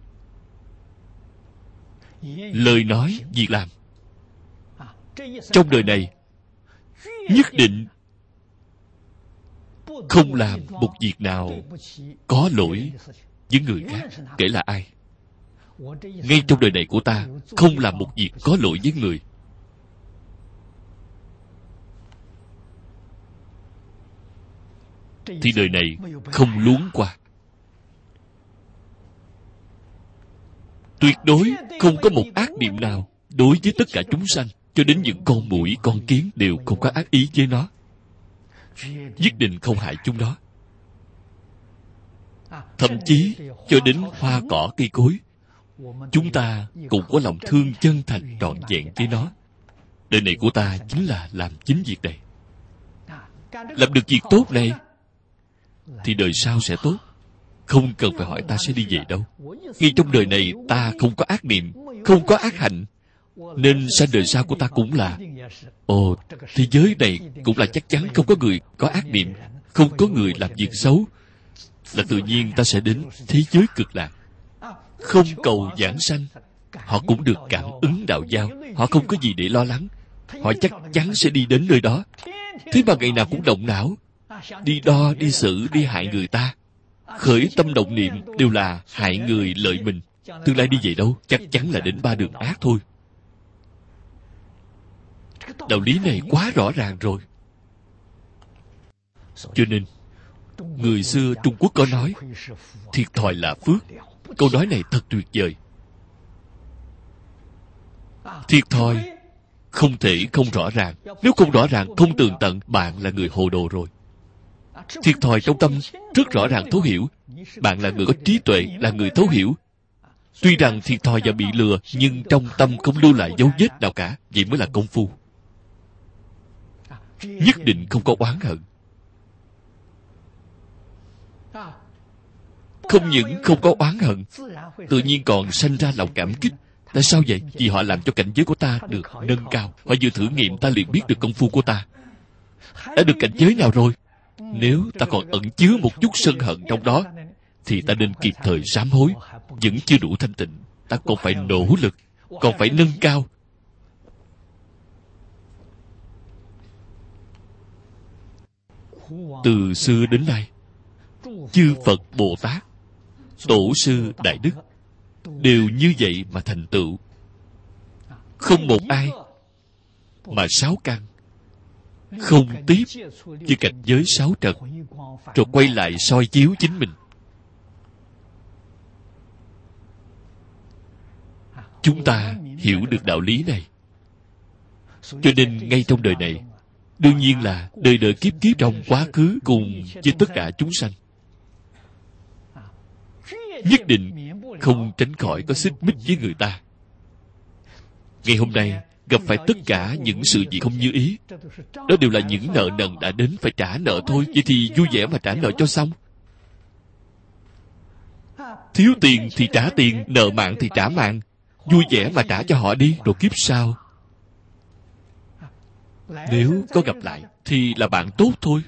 Lời nói, việc làm. Trong đời này nhất định không làm một việc nào có lỗi với người khác, kể là ai. Ngay trong đời này của ta không làm một việc có lỗi với người. Thì đời này không luống qua. Tuyệt đối không có một ác niệm nào đối với tất cả chúng sanh, cho đến những con muỗi, con kiến đều không có ác ý với nó. nhất định không hại chúng nó. Thậm chí cho đến hoa cỏ cây cối, chúng ta cũng có lòng thương chân thành trọn vẹn với nó. Đời này của ta chính là làm chính việc này. Làm được việc tốt này thì đời sau sẽ tốt. Không cần phải hỏi ta sẽ đi về đâu. Ngay trong đời này ta không có ác niệm, không có ác hạnh, nên sang đời sau của ta cũng là thế giới này cũng là chắc chắn không có người có ác niệm, không có người làm việc xấu, là tự nhiên ta sẽ đến thế giới cực lạc. Không cầu giảng sanh, họ cũng được cảm ứng đạo giao. Họ không có gì để lo lắng, họ chắc chắn sẽ đi đến nơi đó. Thế mà ngày nào cũng động não, đi đo, đi xử, đi hại người ta. Khởi tâm động niệm đều là hại người lợi mình. Tương lai đi về đâu? Chắc chắn là đến ba đường ác thôi. Đạo lý này quá rõ ràng rồi. Cho nên người xưa Trung Quốc có nói, thiệt thòi là phước. Câu nói này thật tuyệt vời. Thiệt thòi không thể không rõ ràng. Nếu không rõ ràng, không tường tận, bạn là người hồ đồ rồi. Thiệt thòi trong tâm rất rõ ràng thấu hiểu. Bạn là người có trí tuệ, là người thấu hiểu. Tuy rằng thiệt thòi và bị lừa, nhưng trong tâm không lưu lại dấu vết nào cả. Vậy mới là công phu. Nhất định không có oán hận. Không những không có oán hận, tự nhiên còn sanh ra lòng cảm kích. Tại sao vậy? Vì họ làm cho cảnh giới của ta được nâng cao. Họ vừa thử nghiệm ta liền biết được công phu của ta đã được cảnh giới nào rồi. Nếu ta còn ẩn chứa một chút sân hận trong đó, thì ta nên kịp thời sám hối. Vẫn chưa đủ thanh tịnh, ta còn phải nỗ lực, còn phải nâng cao. Từ xưa đến nay, chư Phật Bồ Tát, Tổ sư Đại Đức đều như vậy mà thành tựu. Không một ai mà sáu căn không tiếp với cảnh giới sáu trần, rồi quay lại soi chiếu chính mình. Chúng ta hiểu được đạo lý này, cho nên ngay trong đời này, đương nhiên là đời đời kiếp kiếp trong quá khứ cùng với tất cả chúng sanh, nhất định không tránh khỏi có xích mích với người ta. Ngày hôm nay gặp phải tất cả những sự gì không như ý, đó đều là những nợ nần đã đến phải trả nợ thôi. Vậy thì vui vẻ mà trả nợ cho xong. Thiếu tiền thì trả tiền, nợ mạng thì trả mạng. Vui vẻ mà trả cho họ đi, rồi kiếp sau nếu có gặp lại thì là bạn tốt thôi.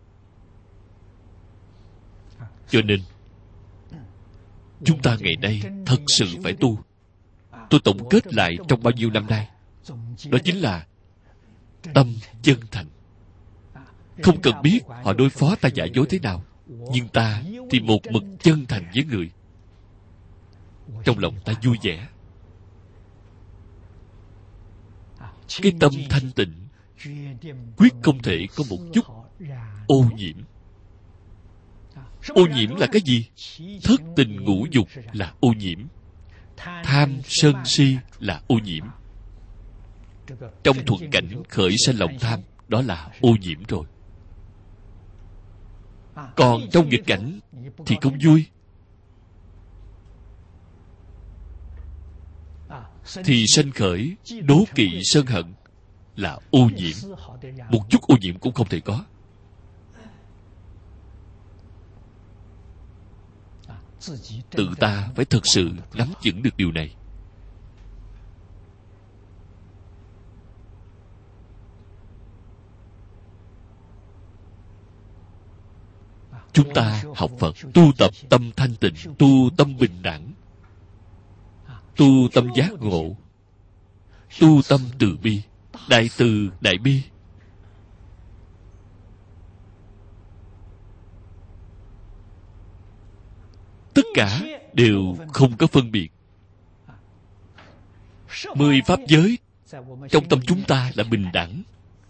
Cho nên chúng ta ngày nay thật sự phải tu. Tôi tổng kết lại trong bao nhiêu năm nay, đó chính là tâm chân thành. Không cần biết họ đối phó ta giả dối thế nào, nhưng ta thì một mực chân thành với người. Trong lòng ta vui vẻ. Cái tâm thanh tịnh quyết không thể có một chút ô nhiễm. Ô nhiễm là cái gì? Thất tình ngũ dục là ô nhiễm. Tham sân si là ô nhiễm. Trong thuận cảnh khởi sanh lòng tham, đó là ô nhiễm rồi. Còn trong nghịch cảnh thì không vui, thì sanh khởi đố kỵ sân hận là ô nhiễm. Một chút ô nhiễm cũng không thể có. Tự ta phải thực sự nắm vững được điều này. Chúng ta học Phật, tu tập tâm thanh tịnh, tu tâm bình đẳng, tu tâm giác ngộ, tu tâm từ bi, đại từ đại bi. Tất cả đều không có phân biệt. 10 pháp giới trong tâm chúng ta là bình đẳng.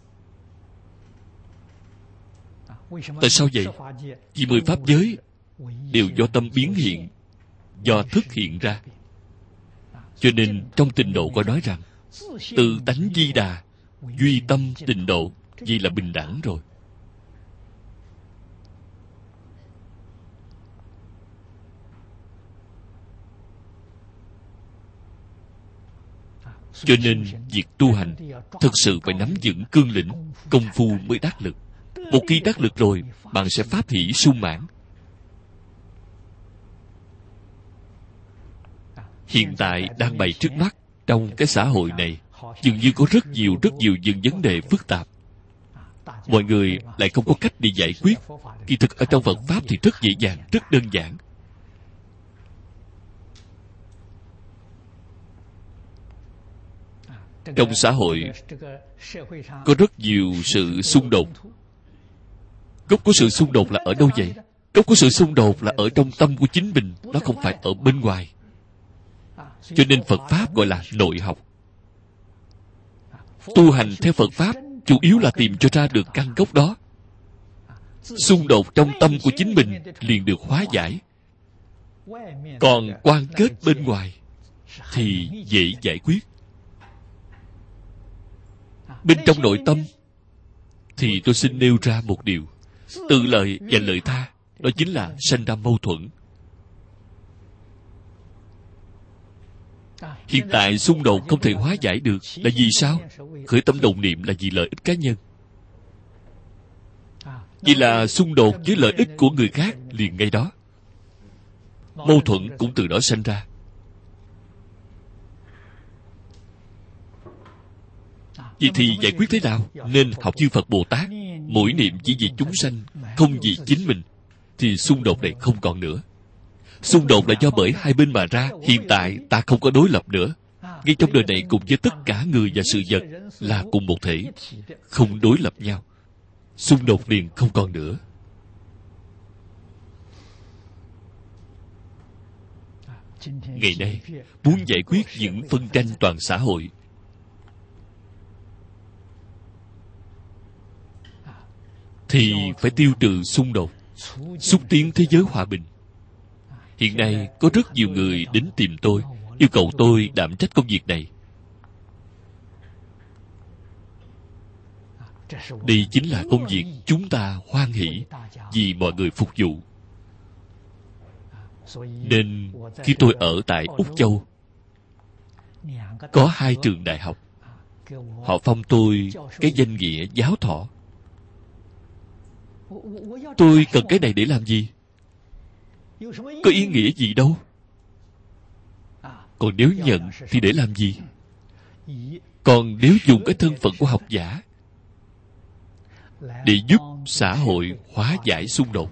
Tại sao vậy? Vì 10 pháp giới đều do tâm biến hiện, do thức hiện ra. Cho nên trong tịnh độ có nói rằng, tự tánh di đà, duy tâm tịnh độ, vì là bình đẳng rồi. Cho nên việc tu hành thật sự phải nắm vững cương lĩnh, công phu mới đắc lực. Một khi đắc lực rồi, bạn sẽ pháp hỷ sung mãn. Hiện tại đang bày trước mắt, trong cái xã hội này dường như có rất nhiều những vấn đề phức tạp. Mọi người lại không có cách để giải quyết. Kỳ thực ở trong Phật Pháp thì rất dễ dàng, rất đơn giản. Trong xã hội có rất nhiều sự xung đột. Gốc của sự xung đột là ở đâu vậy? Gốc của sự xung đột là ở trong tâm của chính mình, nó không phải ở bên ngoài. Cho nên Phật Pháp gọi là nội học. Tu hành theo Phật Pháp chủ yếu là tìm cho ra được căn gốc đó. Xung đột trong tâm của chính mình liền được hóa giải. Còn quan kết bên ngoài thì dễ giải quyết. Bên trong nội tâm thì tôi xin nêu ra một điều. Tự lợi và lợi tha, đó chính là sanh ra mâu thuẫn. Hiện tại xung đột không thể hóa giải được là vì sao? Khởi tâm động niệm là vì lợi ích cá nhân. Vì là xung đột với lợi ích của người khác liền ngay đó. Mâu thuẫn cũng từ đó sanh ra. Vậy thì giải quyết thế nào? Nên học chư Phật Bồ Tát, mỗi niệm chỉ vì chúng sanh, không vì chính mình, thì xung đột này không còn nữa. Xung đột là do bởi hai bên mà ra. Hiện tại ta không có đối lập nữa. Ngay trong đời này cùng với tất cả người và sự vật là cùng một thể, không đối lập nhau. Xung đột liền không còn nữa. Ngày nay, muốn giải quyết những phân tranh toàn xã hội, thì phải tiêu trừ xung đột, xúc tiến thế giới hòa bình. Hiện nay có rất nhiều người đến tìm tôi, yêu cầu tôi đảm trách công việc này. Đây chính là công việc chúng ta hoan hỷ vì mọi người phục vụ. Nên khi tôi ở tại Úc Châu, có 2 trường đại học, họ phong tôi cái danh nghĩa giáo thọ. Tôi cần cái này để làm gì? Có ý nghĩa gì đâu. Còn nếu nhận thì để làm gì? Còn nếu dùng cái thân phận của học giả để giúp xã hội hóa giải xung đột,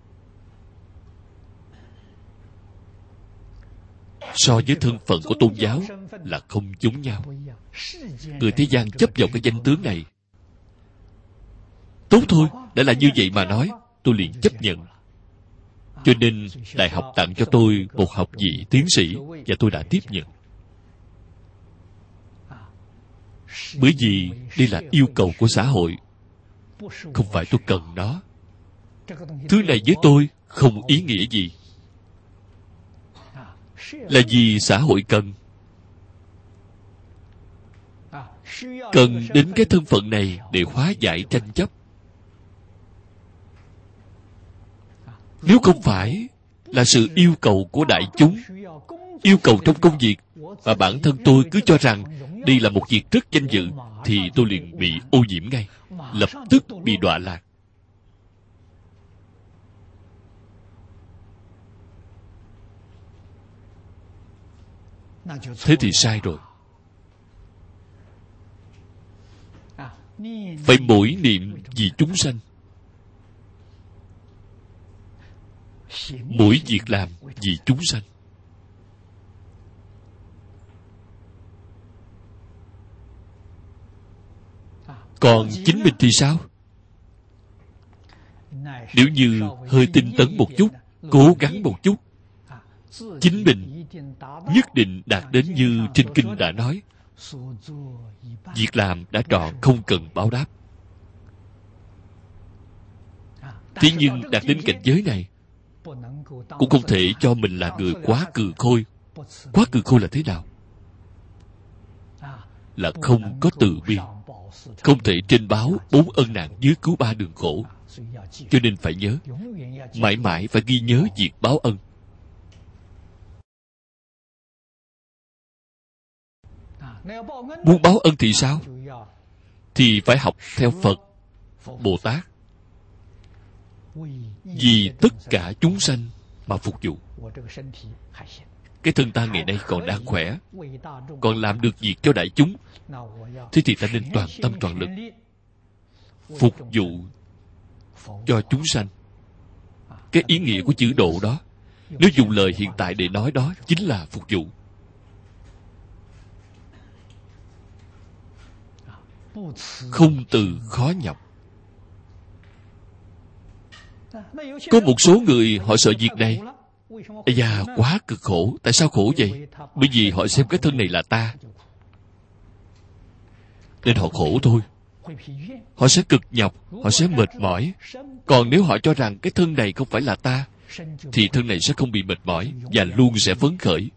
so với thân phận của tôn giáo là không giống nhau. Người thế gian chấp vào cái danh tướng này. Tốt thôi, đã là như vậy mà nói, tôi liền chấp nhận. Cho nên đại học tặng cho tôi một học vị tiến sĩ, và tôi đã tiếp nhận. Bởi vì đây là yêu cầu của xã hội, không phải tôi cần nó. Thứ này với tôi không ý nghĩa gì. Là vì xã hội cần. Cần đến cái thân phận này để hóa giải tranh chấp. Nếu không phải là sự yêu cầu của đại chúng, yêu cầu trong công việc, và bản thân tôi cứ cho rằng đây là một việc rất danh dự, thì tôi liền bị ô nhiễm ngay, lập tức bị đọa lạc. Thế thì sai rồi. Phải mỗi niệm vì chúng sanh, mỗi việc làm vì chúng sanh. Còn chính mình thì sao? Nếu như hơi tinh tấn một chút, cố gắng một chút, chính mình nhất định đạt đến như trên kinh đã nói, việc làm đã trọn không cần báo đáp. Thế nhưng đạt đến cảnh giới này, cũng không thể cho mình là người quá cừ khôi. Quá cừ khôi là thế nào? Là không có từ bi, không thể trên báo 4 ân nạn, dưới cứu 3 đường khổ. Cho nên phải nhớ, mãi mãi phải ghi nhớ việc báo ân. Muốn báo ân thì sao? Thì phải học theo Phật, Bồ Tát, vì tất cả chúng sanh mà phục vụ. Cái thân ta ngày nay còn đang khỏe, còn làm được việc cho đại chúng, thế thì ta nên toàn tâm toàn lực phục vụ cho chúng sanh. Cái ý nghĩa của chữ độ đó, nếu dùng lời hiện tại để nói, đó chính là phục vụ. Không từ khó nhọc. Có một số người họ sợ việc này. Ây da, quá cực khổ. Tại sao khổ vậy? Bởi vì họ xem cái thân này là ta, nên họ khổ thôi. Họ sẽ cực nhọc, họ sẽ mệt mỏi. Còn nếu họ cho rằng cái thân này không phải là ta, thì thân này sẽ không bị mệt mỏi và luôn sẽ phấn khởi.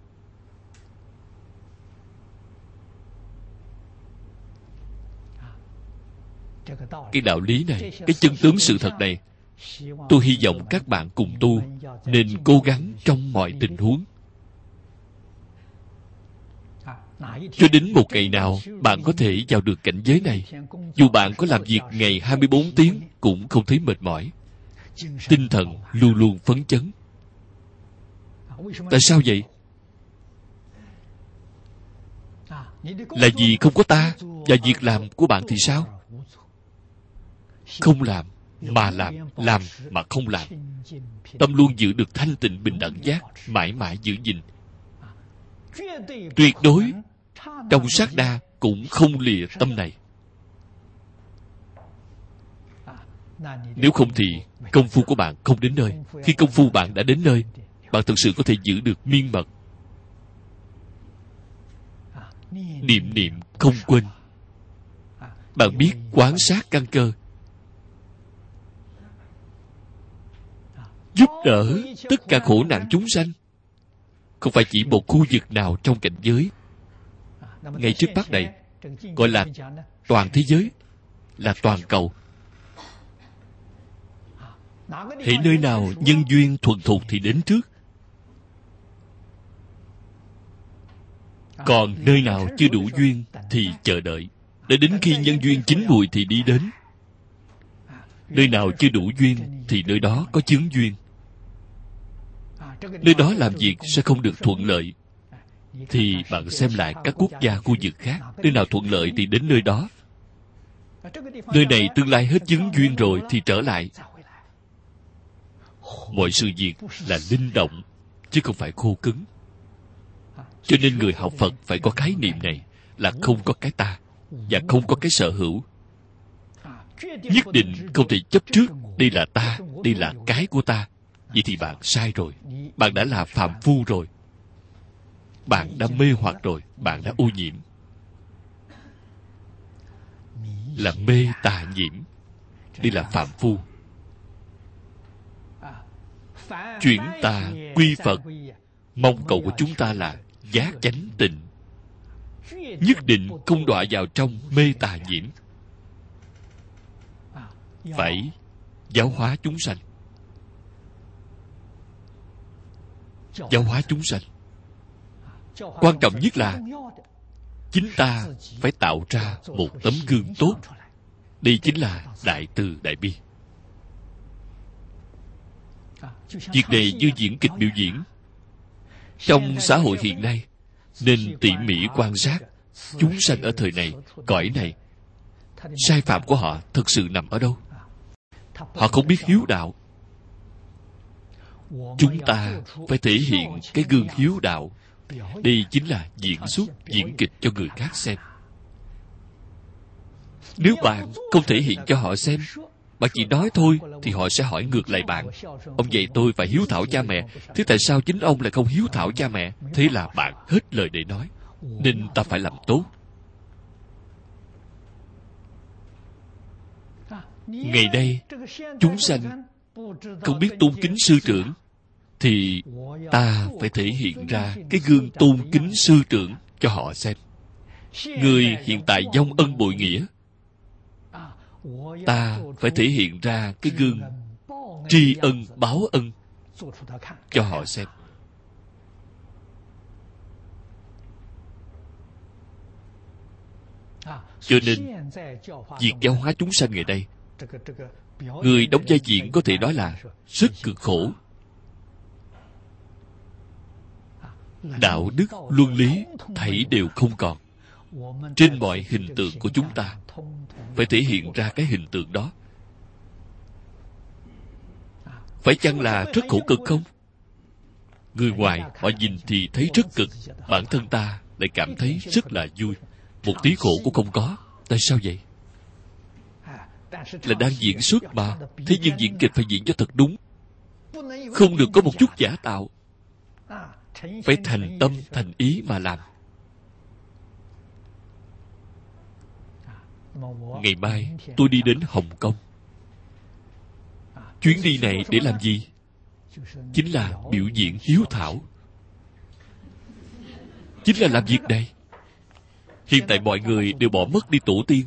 Cái đạo lý này, cái chân tướng sự thật này, tôi hy vọng các bạn cùng tu nên cố gắng trong mọi tình huống. Cho đến một ngày nào bạn có thể vào được cảnh giới này, dù bạn có làm việc ngày 24 tiếng cũng không thấy mệt mỏi, tinh thần luôn luôn phấn chấn. Tại sao vậy? Là vì không có ta. Và việc làm của bạn thì sao? Không làm mà làm mà không làm. Tâm luôn giữ được thanh tịnh bình đẳng giác, mãi mãi giữ gìn. Tuyệt đối trong sát na cũng không lìa tâm này. Nếu không thì công phu của bạn không đến nơi. Khi công phu bạn đã đến nơi, bạn thực sự có thể giữ được miên mật. Niệm niệm không quên. Bạn biết quán sát căn cơ, giúp đỡ tất cả khổ nạn chúng sanh, không phải chỉ một khu vực nào trong cảnh giới. Ngay trước mắt này gọi là toàn thế giới, là toàn cầu. Hễ nơi nào nhân duyên thuần thục thì đến trước, còn nơi nào chưa đủ duyên thì chờ đợi, để đến khi nhân duyên chín mùi thì đi đến. Nơi nào chưa đủ duyên thì nơi đó có chướng duyên. Nơi đó làm việc sẽ không được thuận lợi, thì bạn xem lại các quốc gia khu vực khác, nơi nào thuận lợi thì đến nơi đó. Nơi này tương lai hết chứng duyên rồi thì trở lại. Mọi sự việc là linh động, chứ không phải khô cứng. Cho nên người học Phật phải có khái niệm này, là không có cái ta và không có cái sở hữu. Nhất định không thể chấp trước đây là ta, đây là cái của ta. Vậy thì bạn sai rồi. Bạn đã là phàm phu rồi. Bạn đã mê hoặc rồi. Bạn đã ô nhiễm. Là mê tà nhiễm. Đây là phàm phu. Chuyển tà quy Phật. Mong cầu của chúng ta là giác chánh tịnh. Nhất định không đọa vào trong mê tà nhiễm. Phải giáo hóa chúng sanh. Giáo hóa chúng sanh. Quan trọng nhất là chính ta phải tạo ra một tấm gương tốt. Đây chính là đại từ đại bi. Việc này như diễn kịch biểu diễn. Trong xã hội hiện nay, nên tỉ mỉ quan sát chúng sanh ở thời này, cõi này. Sai phạm của họ thực sự nằm ở đâu? Họ không biết hiếu đạo. Chúng ta phải thể hiện cái gương hiếu đạo. Đây chính là diễn xuất, diễn kịch cho người khác xem. Nếu bạn không thể hiện cho họ xem, bạn chỉ nói thôi, thì họ sẽ hỏi ngược lại bạn: ông dạy tôi phải hiếu thảo cha mẹ, thế tại sao chính ông lại không hiếu thảo cha mẹ? Thế là bạn hết lời để nói. Nên ta phải làm tốt. Ngày nay chúng sanh không biết tôn kính sư trưởng, thì ta phải thể hiện ra cái gương tôn kính sư trưởng cho họ xem. Người hiện tại vong ân bội nghĩa, ta phải thể hiện ra cái gương tri ân báo ân cho họ xem. Cho nên việc giáo hóa chúng sanh ngày nay, người đóng vai diễn có thể nói là rất cực khổ. Đạo đức, luân lý thảy đều không còn. Trên mọi hình tượng của chúng ta phải thể hiện ra cái hình tượng đó. Phải chăng là rất khổ cực không? Người ngoài họ nhìn thì thấy rất cực, bản thân ta lại cảm thấy rất là vui. Một tí khổ cũng không có. Tại sao vậy? Là đang diễn xuất mà. Thế nhưng diễn kịch phải diễn cho thật đúng, không được có một chút giả tạo. Phải thành tâm thành ý mà làm. Ngày mai tôi đi đến Hồng Kông. Chuyến đi này để làm gì? Chính là biểu diễn hiếu thảo. Chính là làm việc này. Hiện tại mọi người đều bỏ mất đi tổ tiên.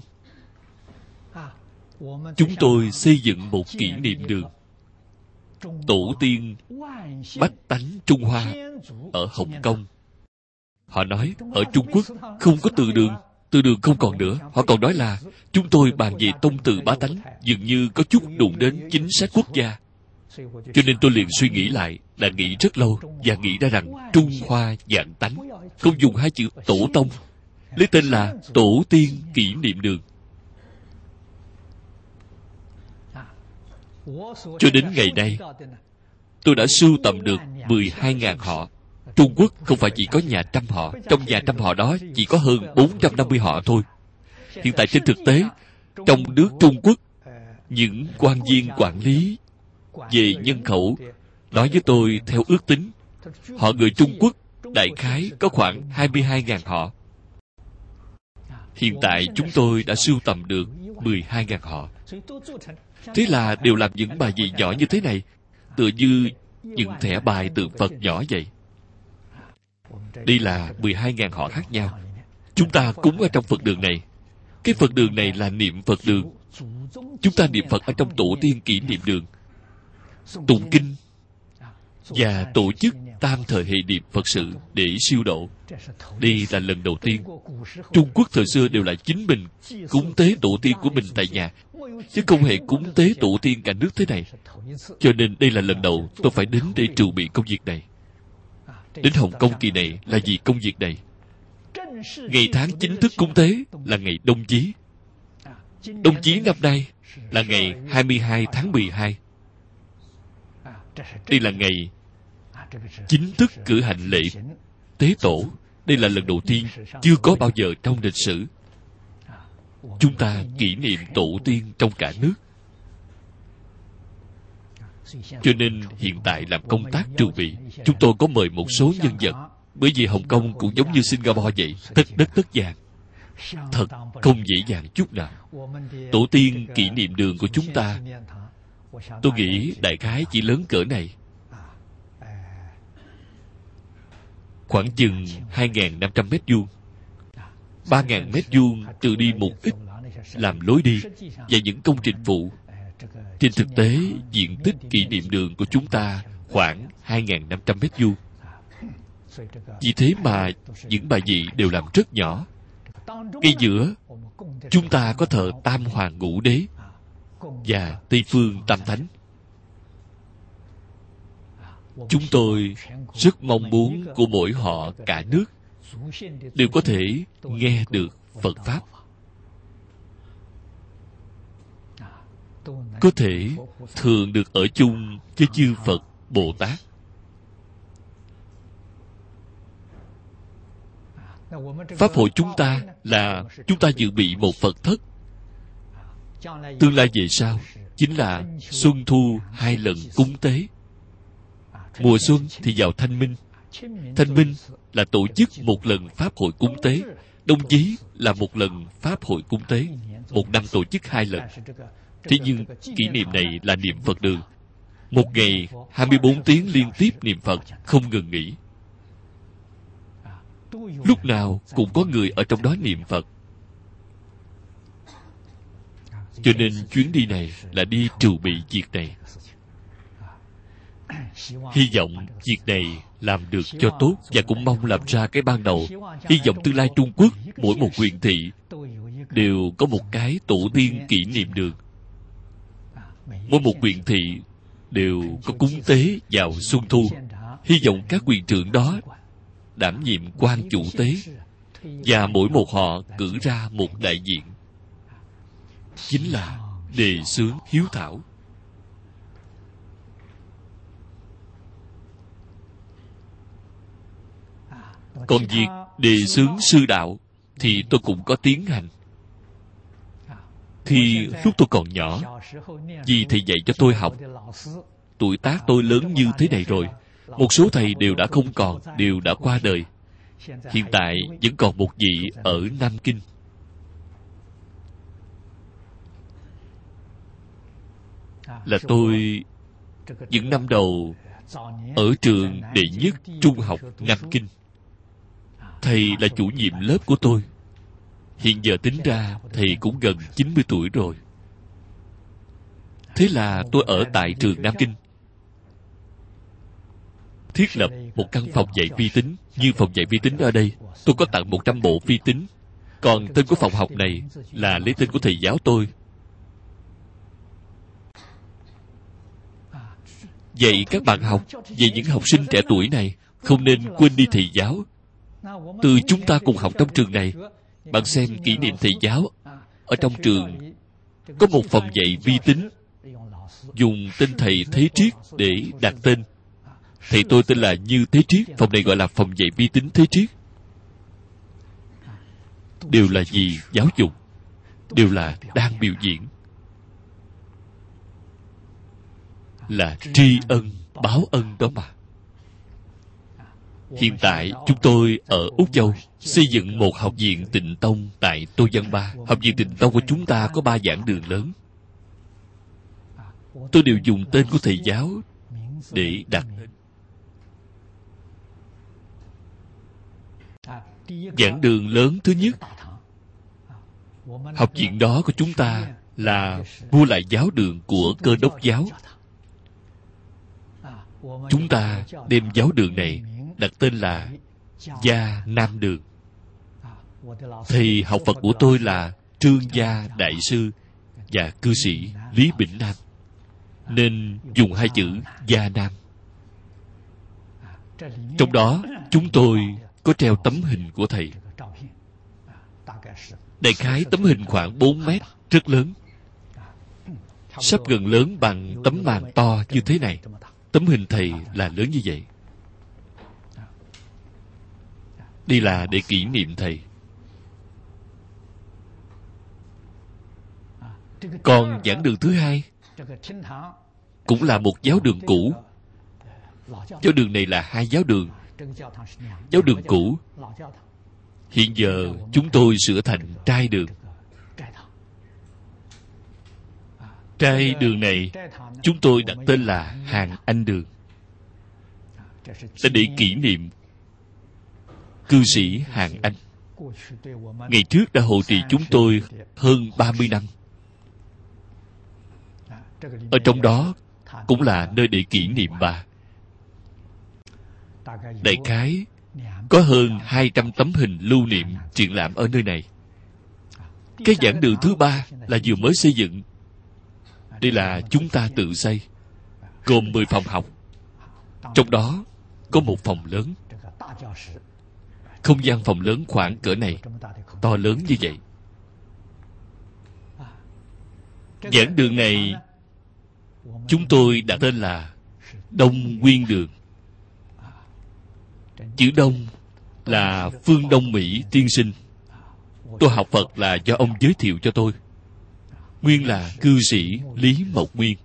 Chúng tôi xây dựng một kỷ niệm đường. Tổ tiên bách tánh Trung Hoa ở Hồng Kông. Họ nói ở Trung Quốc không có từ đường. Từ đường không còn nữa. Họ còn nói là chúng tôi bàn về tông từ bá tánh, dường như có chút đụng đến chính sách quốc gia. Cho nên tôi liền suy nghĩ lại, đã nghĩ rất lâu, và nghĩ ra rằng Trung Hoa vạn tánh, không dùng hai chữ tổ tông, lấy tên là Tổ tiên kỷ niệm đường. Cho đến ngày nay, tôi đã sưu tầm được 12.000 họ. Trung Quốc không phải chỉ có nhà trăm họ, trong nhà trăm họ đó chỉ có hơn 450 họ thôi. Hiện tại trên thực tế, trong nước Trung Quốc, những quan viên quản lý về nhân khẩu nói với tôi theo ước tính, họ người Trung Quốc đại khái có khoảng 22.000 họ. Hiện tại chúng tôi đã sưu tầm được 12.000 họ. Thế là đều làm những bài vị nhỏ như thế này, tựa như những thẻ bài tượng Phật nhỏ vậy. Đây là 12.000 họ khác nhau. Chúng ta cúng ở trong Phật đường này. Cái Phật đường này là niệm Phật đường. Chúng ta niệm Phật ở trong tổ tiên kỷ niệm đường, tụng kinh và tổ chức tam thời hệ niệm Phật sự để siêu độ. Đây là lần đầu tiên. Trung Quốc thời xưa đều là chính mình cúng tế tổ tiên của mình tại nhà, chứ không hề cúng tế tổ tiên cả nước thế này. Cho nên đây là lần đầu tôi phải đến để trù bị công việc này. Đến Hồng Kông kỳ này là vì công việc này. Ngày tháng chính thức cúng tế là ngày Đông Chí. Đông Chí năm nay là ngày 22 tháng 12. Đây là ngày chính thức cử hành lễ tế tổ. Đây là lần đầu tiên, chưa có bao giờ trong lịch sử. Chúng ta kỷ niệm tổ tiên trong cả nước. Cho nên hiện tại làm công tác trù bị, chúng tôi có mời một số nhân vật. Bởi vì Hồng Kông cũng giống như Singapore vậy, tất đất tất vàng. Thật không dễ dàng chút nào. Tổ tiên kỷ niệm đường của chúng ta, tôi nghĩ đại khái chỉ lớn cỡ này, khoảng chừng 2.500 mét vuông. 3.000 mét vuông trừ đi một ít làm lối đi và những công trình phụ. Trên thực tế, diện tích kỷ niệm đường của chúng ta khoảng 2.500 mét vuông. Vì thế mà những bài vị đều làm rất nhỏ. Ngay giữa, chúng ta có thờ Tam Hoàng Ngũ Đế và Tây Phương Tam Thánh. Chúng tôi rất mong muốn của mỗi họ cả nước đều có thể nghe được Phật Pháp, có thể thường được ở chung với chư Phật Bồ Tát. Pháp hội chúng ta là chúng ta dự bị một Phật thất. Tương lai về sau chính là xuân thu 2 lần cúng tế. Mùa xuân thì vào Thanh Minh. Thanh Minh là tổ chức 1 lần Pháp hội cúng tế. Đông Chí là 1 lần Pháp hội cúng tế. 1 năm tổ chức 2 lần. Thế nhưng kỷ niệm này là niệm Phật đường. 1 ngày 24 tiếng liên tiếp niệm Phật, không ngừng nghỉ. Lúc nào cũng có người ở trong đó niệm Phật. Cho nên chuyến đi này là đi trù bị việc này. Hy vọng việc này làm được cho tốt, và cũng mong làm ra cái ban đầu. Hy vọng tương lai Trung Quốc mỗi một huyện thị đều có một cái tổ tiên kỷ niệm đường. Mỗi một huyện thị đều có cúng tế vào xuân thu. Hy vọng các huyện trưởng đó đảm nhiệm quan chủ tế, và mỗi một họ cử ra một đại diện, chính là đề xướng hiếu thảo. Còn việc đề xướng sư đạo thì tôi cũng có tiến hành. Khi lúc tôi còn nhỏ, vì thầy dạy cho tôi học, tuổi tác tôi lớn như thế này rồi, một số thầy đều đã không còn, đều đã qua đời. Hiện tại vẫn còn một vị ở Nam Kinh. Là tôi những năm đầu ở trường đệ nhất trung học Nam Kinh. Thầy là chủ nhiệm lớp của tôi. Hiện giờ tính ra thầy cũng gần 90 tuổi rồi. Thế là tôi ở tại trường Nam Kinh, thiết lập một căn phòng dạy vi tính. Như phòng dạy vi tính ở đây, tôi có tặng 100 bộ vi tính. Còn tên của phòng học này là lấy tên của thầy giáo tôi. Dạy các bạn học, dạy những học sinh trẻ tuổi này, không nên quên đi thầy giáo. Từ chúng ta cùng học trong trường này, bạn xem kỷ niệm thầy giáo. Ở trong trường có một phòng dạy vi tính, dùng tên thầy Thế Triết để đặt tên. Thầy tôi tên là Như Thế Triết. Phòng này gọi là phòng dạy vi tính Thế Triết. Đều là gì? Giáo dục. Đều là đang biểu diễn, là tri ân, báo ân đó mà. Hiện tại chúng tôi ở Úc Châu xây dựng một học viện Tịnh Tông tại Tô Văn Ba. Học viện Tịnh Tông của chúng ta có 3 giảng đường lớn. Tôi đều dùng tên của thầy giáo để đặt. Giảng đường lớn thứ nhất, học viện đó của chúng ta là mua lại giáo đường của Cơ Đốc giáo. Chúng ta đem giáo đường này đặt tên là Gia Nam Đường. Thầy học Phật của tôi là Trương Gia Đại Sư và cư sĩ Lý Bỉnh Nam, nên dùng 2 chữ Gia Nam. Trong đó chúng tôi có treo tấm hình của thầy. Đại khái tấm hình khoảng 4 mét, rất lớn, sắp gần lớn bằng tấm màn to như thế này. Tấm hình thầy là lớn như vậy. Đây là để kỷ niệm thầy. Còn giảng đường thứ hai cũng là một giáo đường cũ. Giáo đường này là 2 giáo đường. Giáo đường cũ hiện giờ chúng tôi sửa thành trai đường. Trai đường này chúng tôi đặt tên là Hàng Anh Đường, là để kỷ niệm cư sĩ Hàng Anh. Ngày trước đã hộ trì chúng tôi hơn 30 năm. Ở trong đó cũng là nơi để kỷ niệm bà. Đại khái có hơn 200 tấm hình lưu niệm triển lãm ở nơi này. Cái giảng đường thứ 3 là vừa mới xây dựng. Đây là chúng ta tự xây, gồm 10 phòng học. Trong đó có một phòng lớn. Không gian phòng lớn khoảng cỡ này, to lớn như vậy. Giảng đường này chúng tôi đặt tên là Đông Nguyên Đường. Chữ Đông là Phương Đông Mỹ tiên sinh. Tôi học Phật là do ông giới thiệu cho tôi. Nguyên là cư sĩ Lý Mộc Nguyên.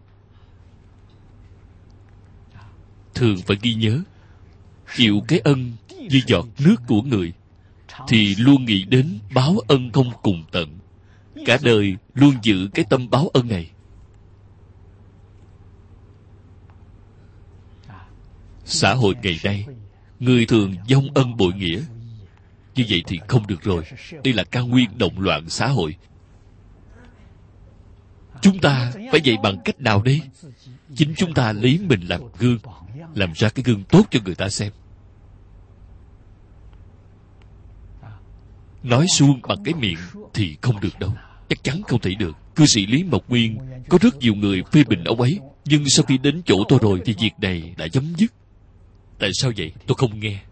Thường phải ghi nhớ, chịu cái ân như giọt nước của người thì luôn nghĩ đến báo ân không cùng tận. Cả đời luôn giữ cái tâm báo ân này. Xã hội ngày nay, người thường vong ân bội nghĩa. Như vậy thì không được rồi. Đây là căn nguyên động loạn xã hội. Chúng ta phải dạy bằng cách nào đây? Chính chúng ta lấy mình làm gương, làm ra cái gương tốt cho người ta xem. nói suông bằng cái miệng thì không được đâu. Chắc chắn không thể được. Cư sĩ Lý Mộc Nguyên có rất nhiều người phê bình ông ấy, nhưng sau khi đến chỗ tôi rồi thì việc này đã chấm dứt. Tại sao vậy? Tôi không nghe.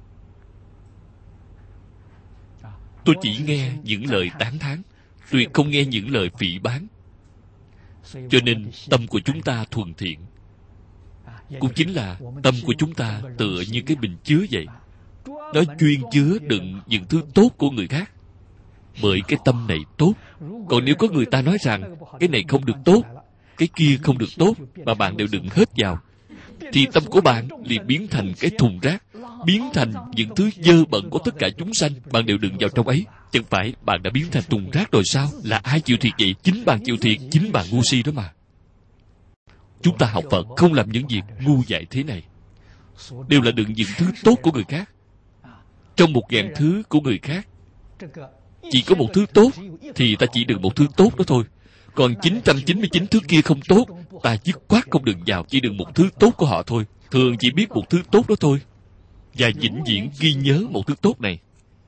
Tôi chỉ nghe những lời tán thán, tuyệt không nghe những lời phỉ báng. Cho nên tâm của chúng ta thuần thiện. Cũng chính là tâm của chúng ta tựa như cái bình chứa vậy. Nó chuyên chứa đựng những thứ tốt của người khác. Bởi cái tâm này tốt. Còn nếu có người ta nói rằng cái này không được tốt, cái kia không được tốt, mà bạn đều đựng hết vào, thì tâm của bạn liền biến thành cái thùng rác, biến thành những thứ dơ bẩn của tất cả chúng sanh, bạn đều đựng vào trong ấy. Chẳng phải bạn đã biến thành thùng rác rồi sao? Là ai chịu thiệt vậy? Chính bạn chịu thiệt, chính bạn ngu si đó mà. Chúng ta học Phật không làm những việc ngu dại thế này, đều là đựng những thứ tốt của người khác. Trong 1000 thứ của người khác, chỉ có một thứ tốt, thì ta chỉ đựng một thứ tốt đó thôi. Còn 999 thứ kia không tốt, ta dứt khoát không đựng vào, chỉ đựng một thứ tốt của họ thôi. Thường chỉ biết một thứ tốt đó thôi, và vĩnh viễn ghi nhớ một thứ tốt này.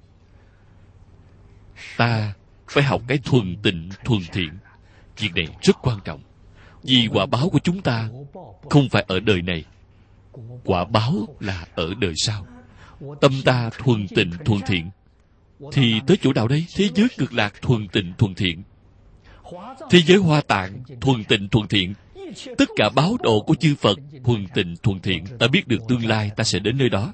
Ta phải học cái thuần tịnh, thuần thiện. Việc này rất quan trọng. Vì quả báo của chúng ta không phải ở đời này, quả báo là ở đời sau. Tâm ta thuần tịnh, thuần thiện, thì tới chỗ nào đây? Thế giới Cực Lạc thuần tịnh, thuần thiện. Thế giới Hoa Tạng thuần tịnh, thuần thiện. Tất cả báo độ của chư Phật thuần tịnh, thuần thiện. Ta biết được tương lai ta sẽ đến nơi đó.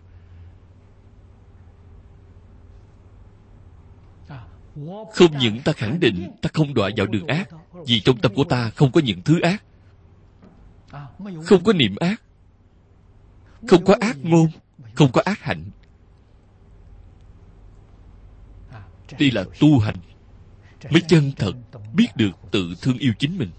Không những ta khẳng định ta không đọa vào đường ác, vì trong tâm của ta không có những thứ ác, không có niệm ác, không có ác ngôn, không có ác hạnh. Đây là tu hành mới chân thật biết được tự thương yêu chính mình.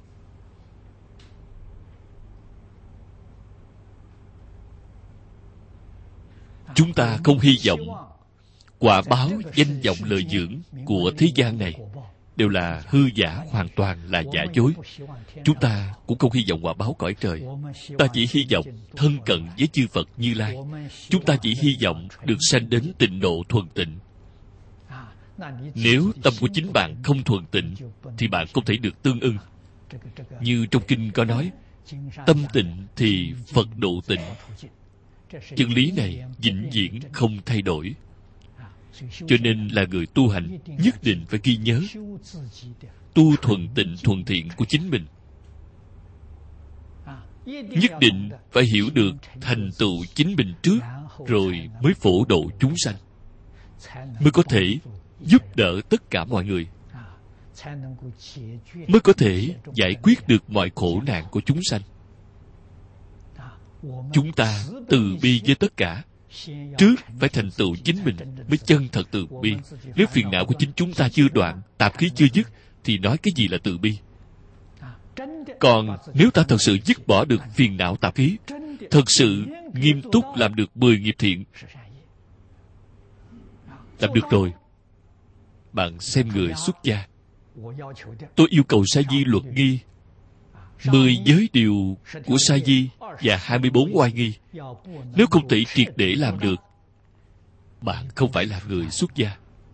Chúng ta không hy vọng quả báo danh vọng lời dưỡng của thế gian này đều là hư giả, hoàn toàn là giả dối. Chúng ta cũng không hy vọng quả báo cõi trời. Ta chỉ hy vọng thân cận với chư Phật Như Lai. Chúng ta chỉ hy vọng được sanh đến tịnh độ thuần tịnh. Nếu tâm của chính bạn không thuần tịnh, thì bạn không thể được tương ưng. Như trong kinh có nói, tâm tịnh thì Phật độ tịnh. Chân lý này vĩnh viễn không thay đổi. Cho nên là người tu hành nhất định phải ghi nhớ tu thuần tịnh, thuần thiện của chính mình. Nhất định phải hiểu được thành tựu chính mình trước, rồi mới phổ độ chúng sanh, mới có thể giúp đỡ tất cả mọi người, mới có thể giải quyết được mọi khổ nạn của chúng sanh. Chúng ta từ bi với tất cả. Trước phải thành tựu chính mình mới chân thật từ bi. Nếu phiền não của chính chúng ta chưa đoạn, tạp khí chưa dứt, thì nói cái gì là từ bi? Còn nếu ta thật sự dứt bỏ được phiền não tạp khí, thật sự nghiêm túc làm được 10 nghiệp thiện, làm được rồi, bạn xem người xuất gia. Tôi yêu cầu Sa Di luật nghi 10 giới điều của Sa Di và 24 oai nghi. Nếu không thể triệt để làm được, bạn không phải là người xuất gia.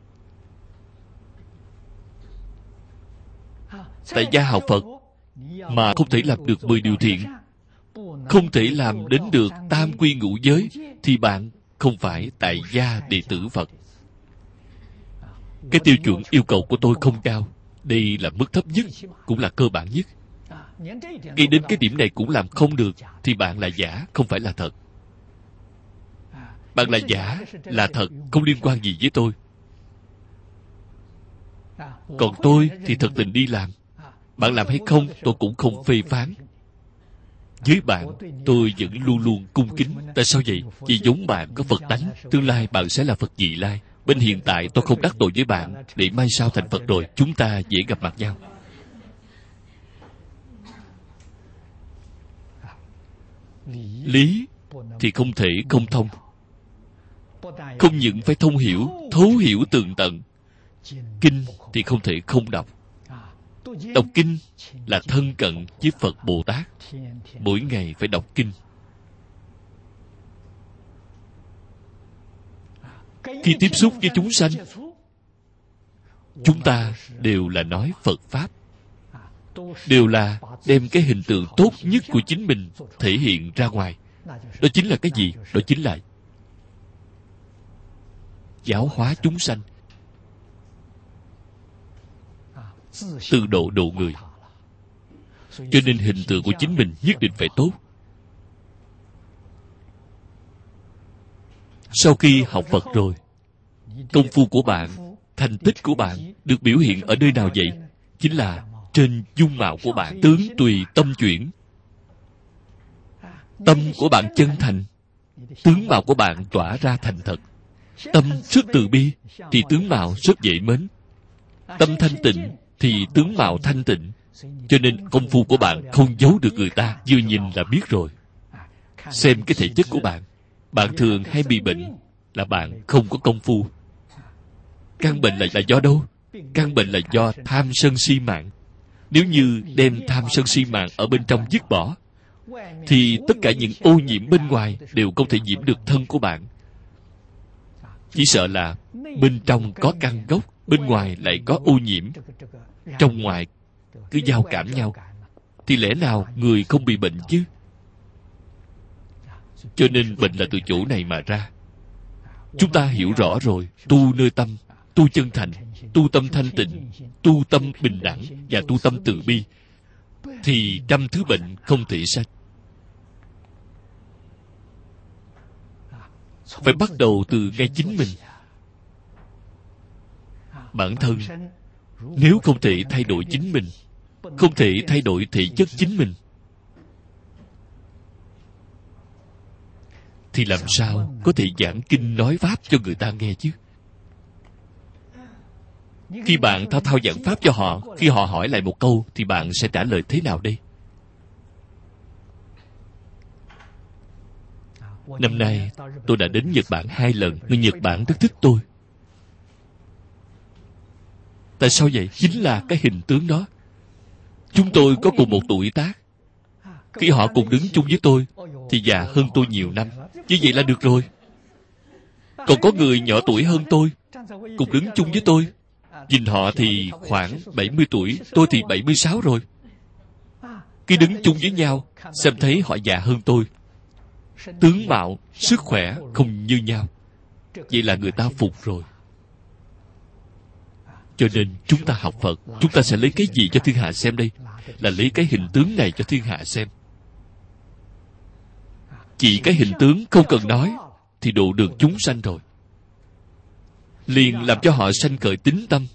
Tại gia học Phật mà không thể làm được 10 điều thiện, không thể làm đến được tam quy ngũ giới, thì bạn không phải tại gia đệ tử Phật. Cái tiêu chuẩn yêu cầu của tôi không cao. Đây là mức thấp nhất, cũng là cơ bản nhất. Ngay đến cái điểm này cũng làm không được, thì bạn là giả, không phải là thật. Bạn là giả, là thật, không liên quan gì với tôi. Còn tôi thì thật tình đi làm. Bạn làm hay không, tôi cũng không phê phán. Với bạn, tôi vẫn luôn luôn cung kính. Tại sao vậy? Vì giống bạn có Phật tánh, tương lai bạn sẽ là Phật vị lai. Bên hiện tại tôi không đắc tội với bạn, để mai sau thành Phật rồi, chúng ta dễ gặp mặt nhau. Lý thì không thể không thông. Không những phải thông hiểu, thấu hiểu tường tận. Kinh thì không thể không đọc. Đọc kinh là thân cận với Phật Bồ Tát. Mỗi ngày phải đọc kinh. Khi tiếp xúc với chúng sanh, chúng ta đều là nói Phật Pháp, đều là đem cái hình tượng tốt nhất của chính mình thể hiện ra ngoài. Đó chính là cái gì? Đó chính là giáo hóa chúng sanh, tự độ độ người. Cho nên hình tượng của chính mình nhất định phải tốt. Sau khi học Phật rồi, công phu của bạn, thành tích của bạn được biểu hiện ở nơi nào vậy? Chính là trên dung mạo của bạn. Tướng tùy tâm chuyển. Tâm của bạn chân thành, tướng mạo của bạn tỏa ra thành thật. Tâm rất từ bi thì tướng mạo rất dễ mến. Tâm thanh tịnh thì tướng mạo thanh tịnh. Cho nên công phu của bạn không giấu được người ta, vừa nhìn là biết rồi. Xem cái thể chất của bạn. Bạn thường hay bị bệnh là bạn không có công phu. Căn bệnh là do đâu? Căn bệnh là do tham sân si mạng. Nếu như đem tham sân si mạng ở bên trong dứt bỏ, thì tất cả những ô nhiễm bên ngoài đều không thể nhiễm được thân của bạn. Chỉ sợ là bên trong có căn gốc, bên ngoài lại có ô nhiễm. Trong ngoài cứ giao cảm nhau, thì lẽ nào người không bị bệnh chứ? Cho nên bệnh là từ chỗ này mà ra. Chúng ta hiểu rõ rồi, tu nơi tâm, tu chân thành, tu tâm thanh tịnh, tu tâm bình đẳng và tu tâm từ bi, thì trăm thứ bệnh không thể sanh. Phải bắt đầu từ ngay chính mình. Bản thân nếu không thể thay đổi chính mình, không thể thay đổi thể chất chính mình, thì làm sao có thể giảng kinh nói pháp cho người ta nghe chứ? Khi bạn thao thao giảng pháp cho họ, khi họ hỏi lại một câu thì bạn sẽ trả lời thế nào đây? Năm nay tôi đã đến Nhật Bản 2 lần. Người Nhật Bản rất thích tôi. Tại sao vậy? Chính là cái hình tướng đó. Chúng tôi có cùng một tuổi tác. Khi họ cùng đứng chung với tôi thì già hơn tôi nhiều năm. Như vậy là được rồi. Còn có người nhỏ tuổi hơn tôi cùng đứng chung với tôi, nhìn họ thì khoảng 70 tuổi, tôi thì 76 rồi. Khi đứng chung với nhau, xem thấy họ già hơn tôi, tướng mạo, sức khỏe không như nhau. Vậy là người ta phục rồi. Cho nên chúng ta học Phật, chúng ta sẽ lấy cái gì cho thiên hạ xem đây? Là lấy cái hình tướng này cho thiên hạ xem. Chỉ cái hình tướng không cần nói thì độ được chúng sanh rồi. Liền làm cho họ sanh khởi tín tâm.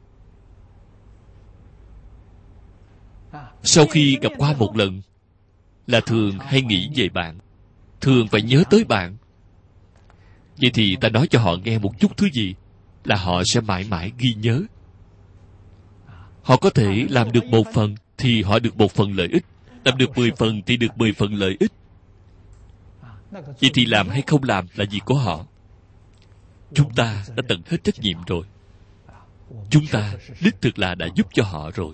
Sau khi gặp qua một lần là thường hay nghĩ về bạn, thường phải nhớ tới bạn. Vậy thì ta nói cho họ nghe một chút thứ gì là họ sẽ mãi mãi ghi nhớ. Họ có thể làm được 1 phần thì họ được 1 phần lợi ích, làm được 10 phần thì được 10 phần lợi ích. Vậy thì làm hay không làm là việc của họ. Chúng ta đã tận hết trách nhiệm rồi. Chúng ta đích thực là đã giúp cho họ rồi.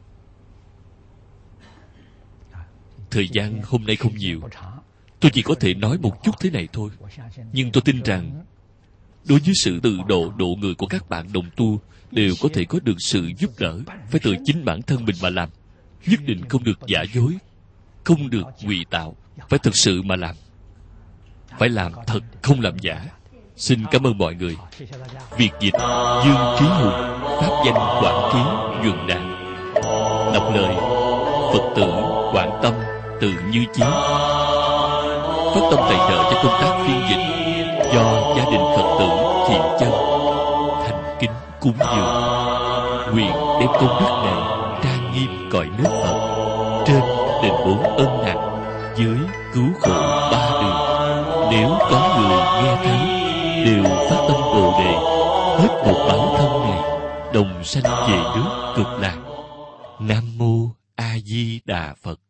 Thời gian hôm nay không nhiều, tôi chỉ có thể nói một chút thế này thôi. Nhưng tôi tin rằng đối với sự tự độ độ người của các bạn đồng tu đều có thể có được sự giúp đỡ. Phải từ chính bản thân mình mà làm. Nhất định không được giả dối, không được ngụy tạo. Phải thực sự mà làm. Phải làm thật, không làm giả. Xin cảm ơn mọi người. Việt dịch Dương Trí Hùng, pháp danh Quảng Trí Nhuận Đàn. Đọc lời Phật tử Quảng Tâm Từ Như Chí. Phát tâm tài trợ cho công tác phiên dịch do gia đình Phật tử Thiện Chân thành kính cúng dường. Nguyện đem công đức này trang nghiêm cõi nước Phật, trên đền 4 ân nặng, dưới cứu khổ 3 đường. Nếu có người nghe thấy đều phát tâm Bồ Đề, hết một báo thân này, đồng sanh về nước Cực Lạc. Nam mô A Di Đà Phật.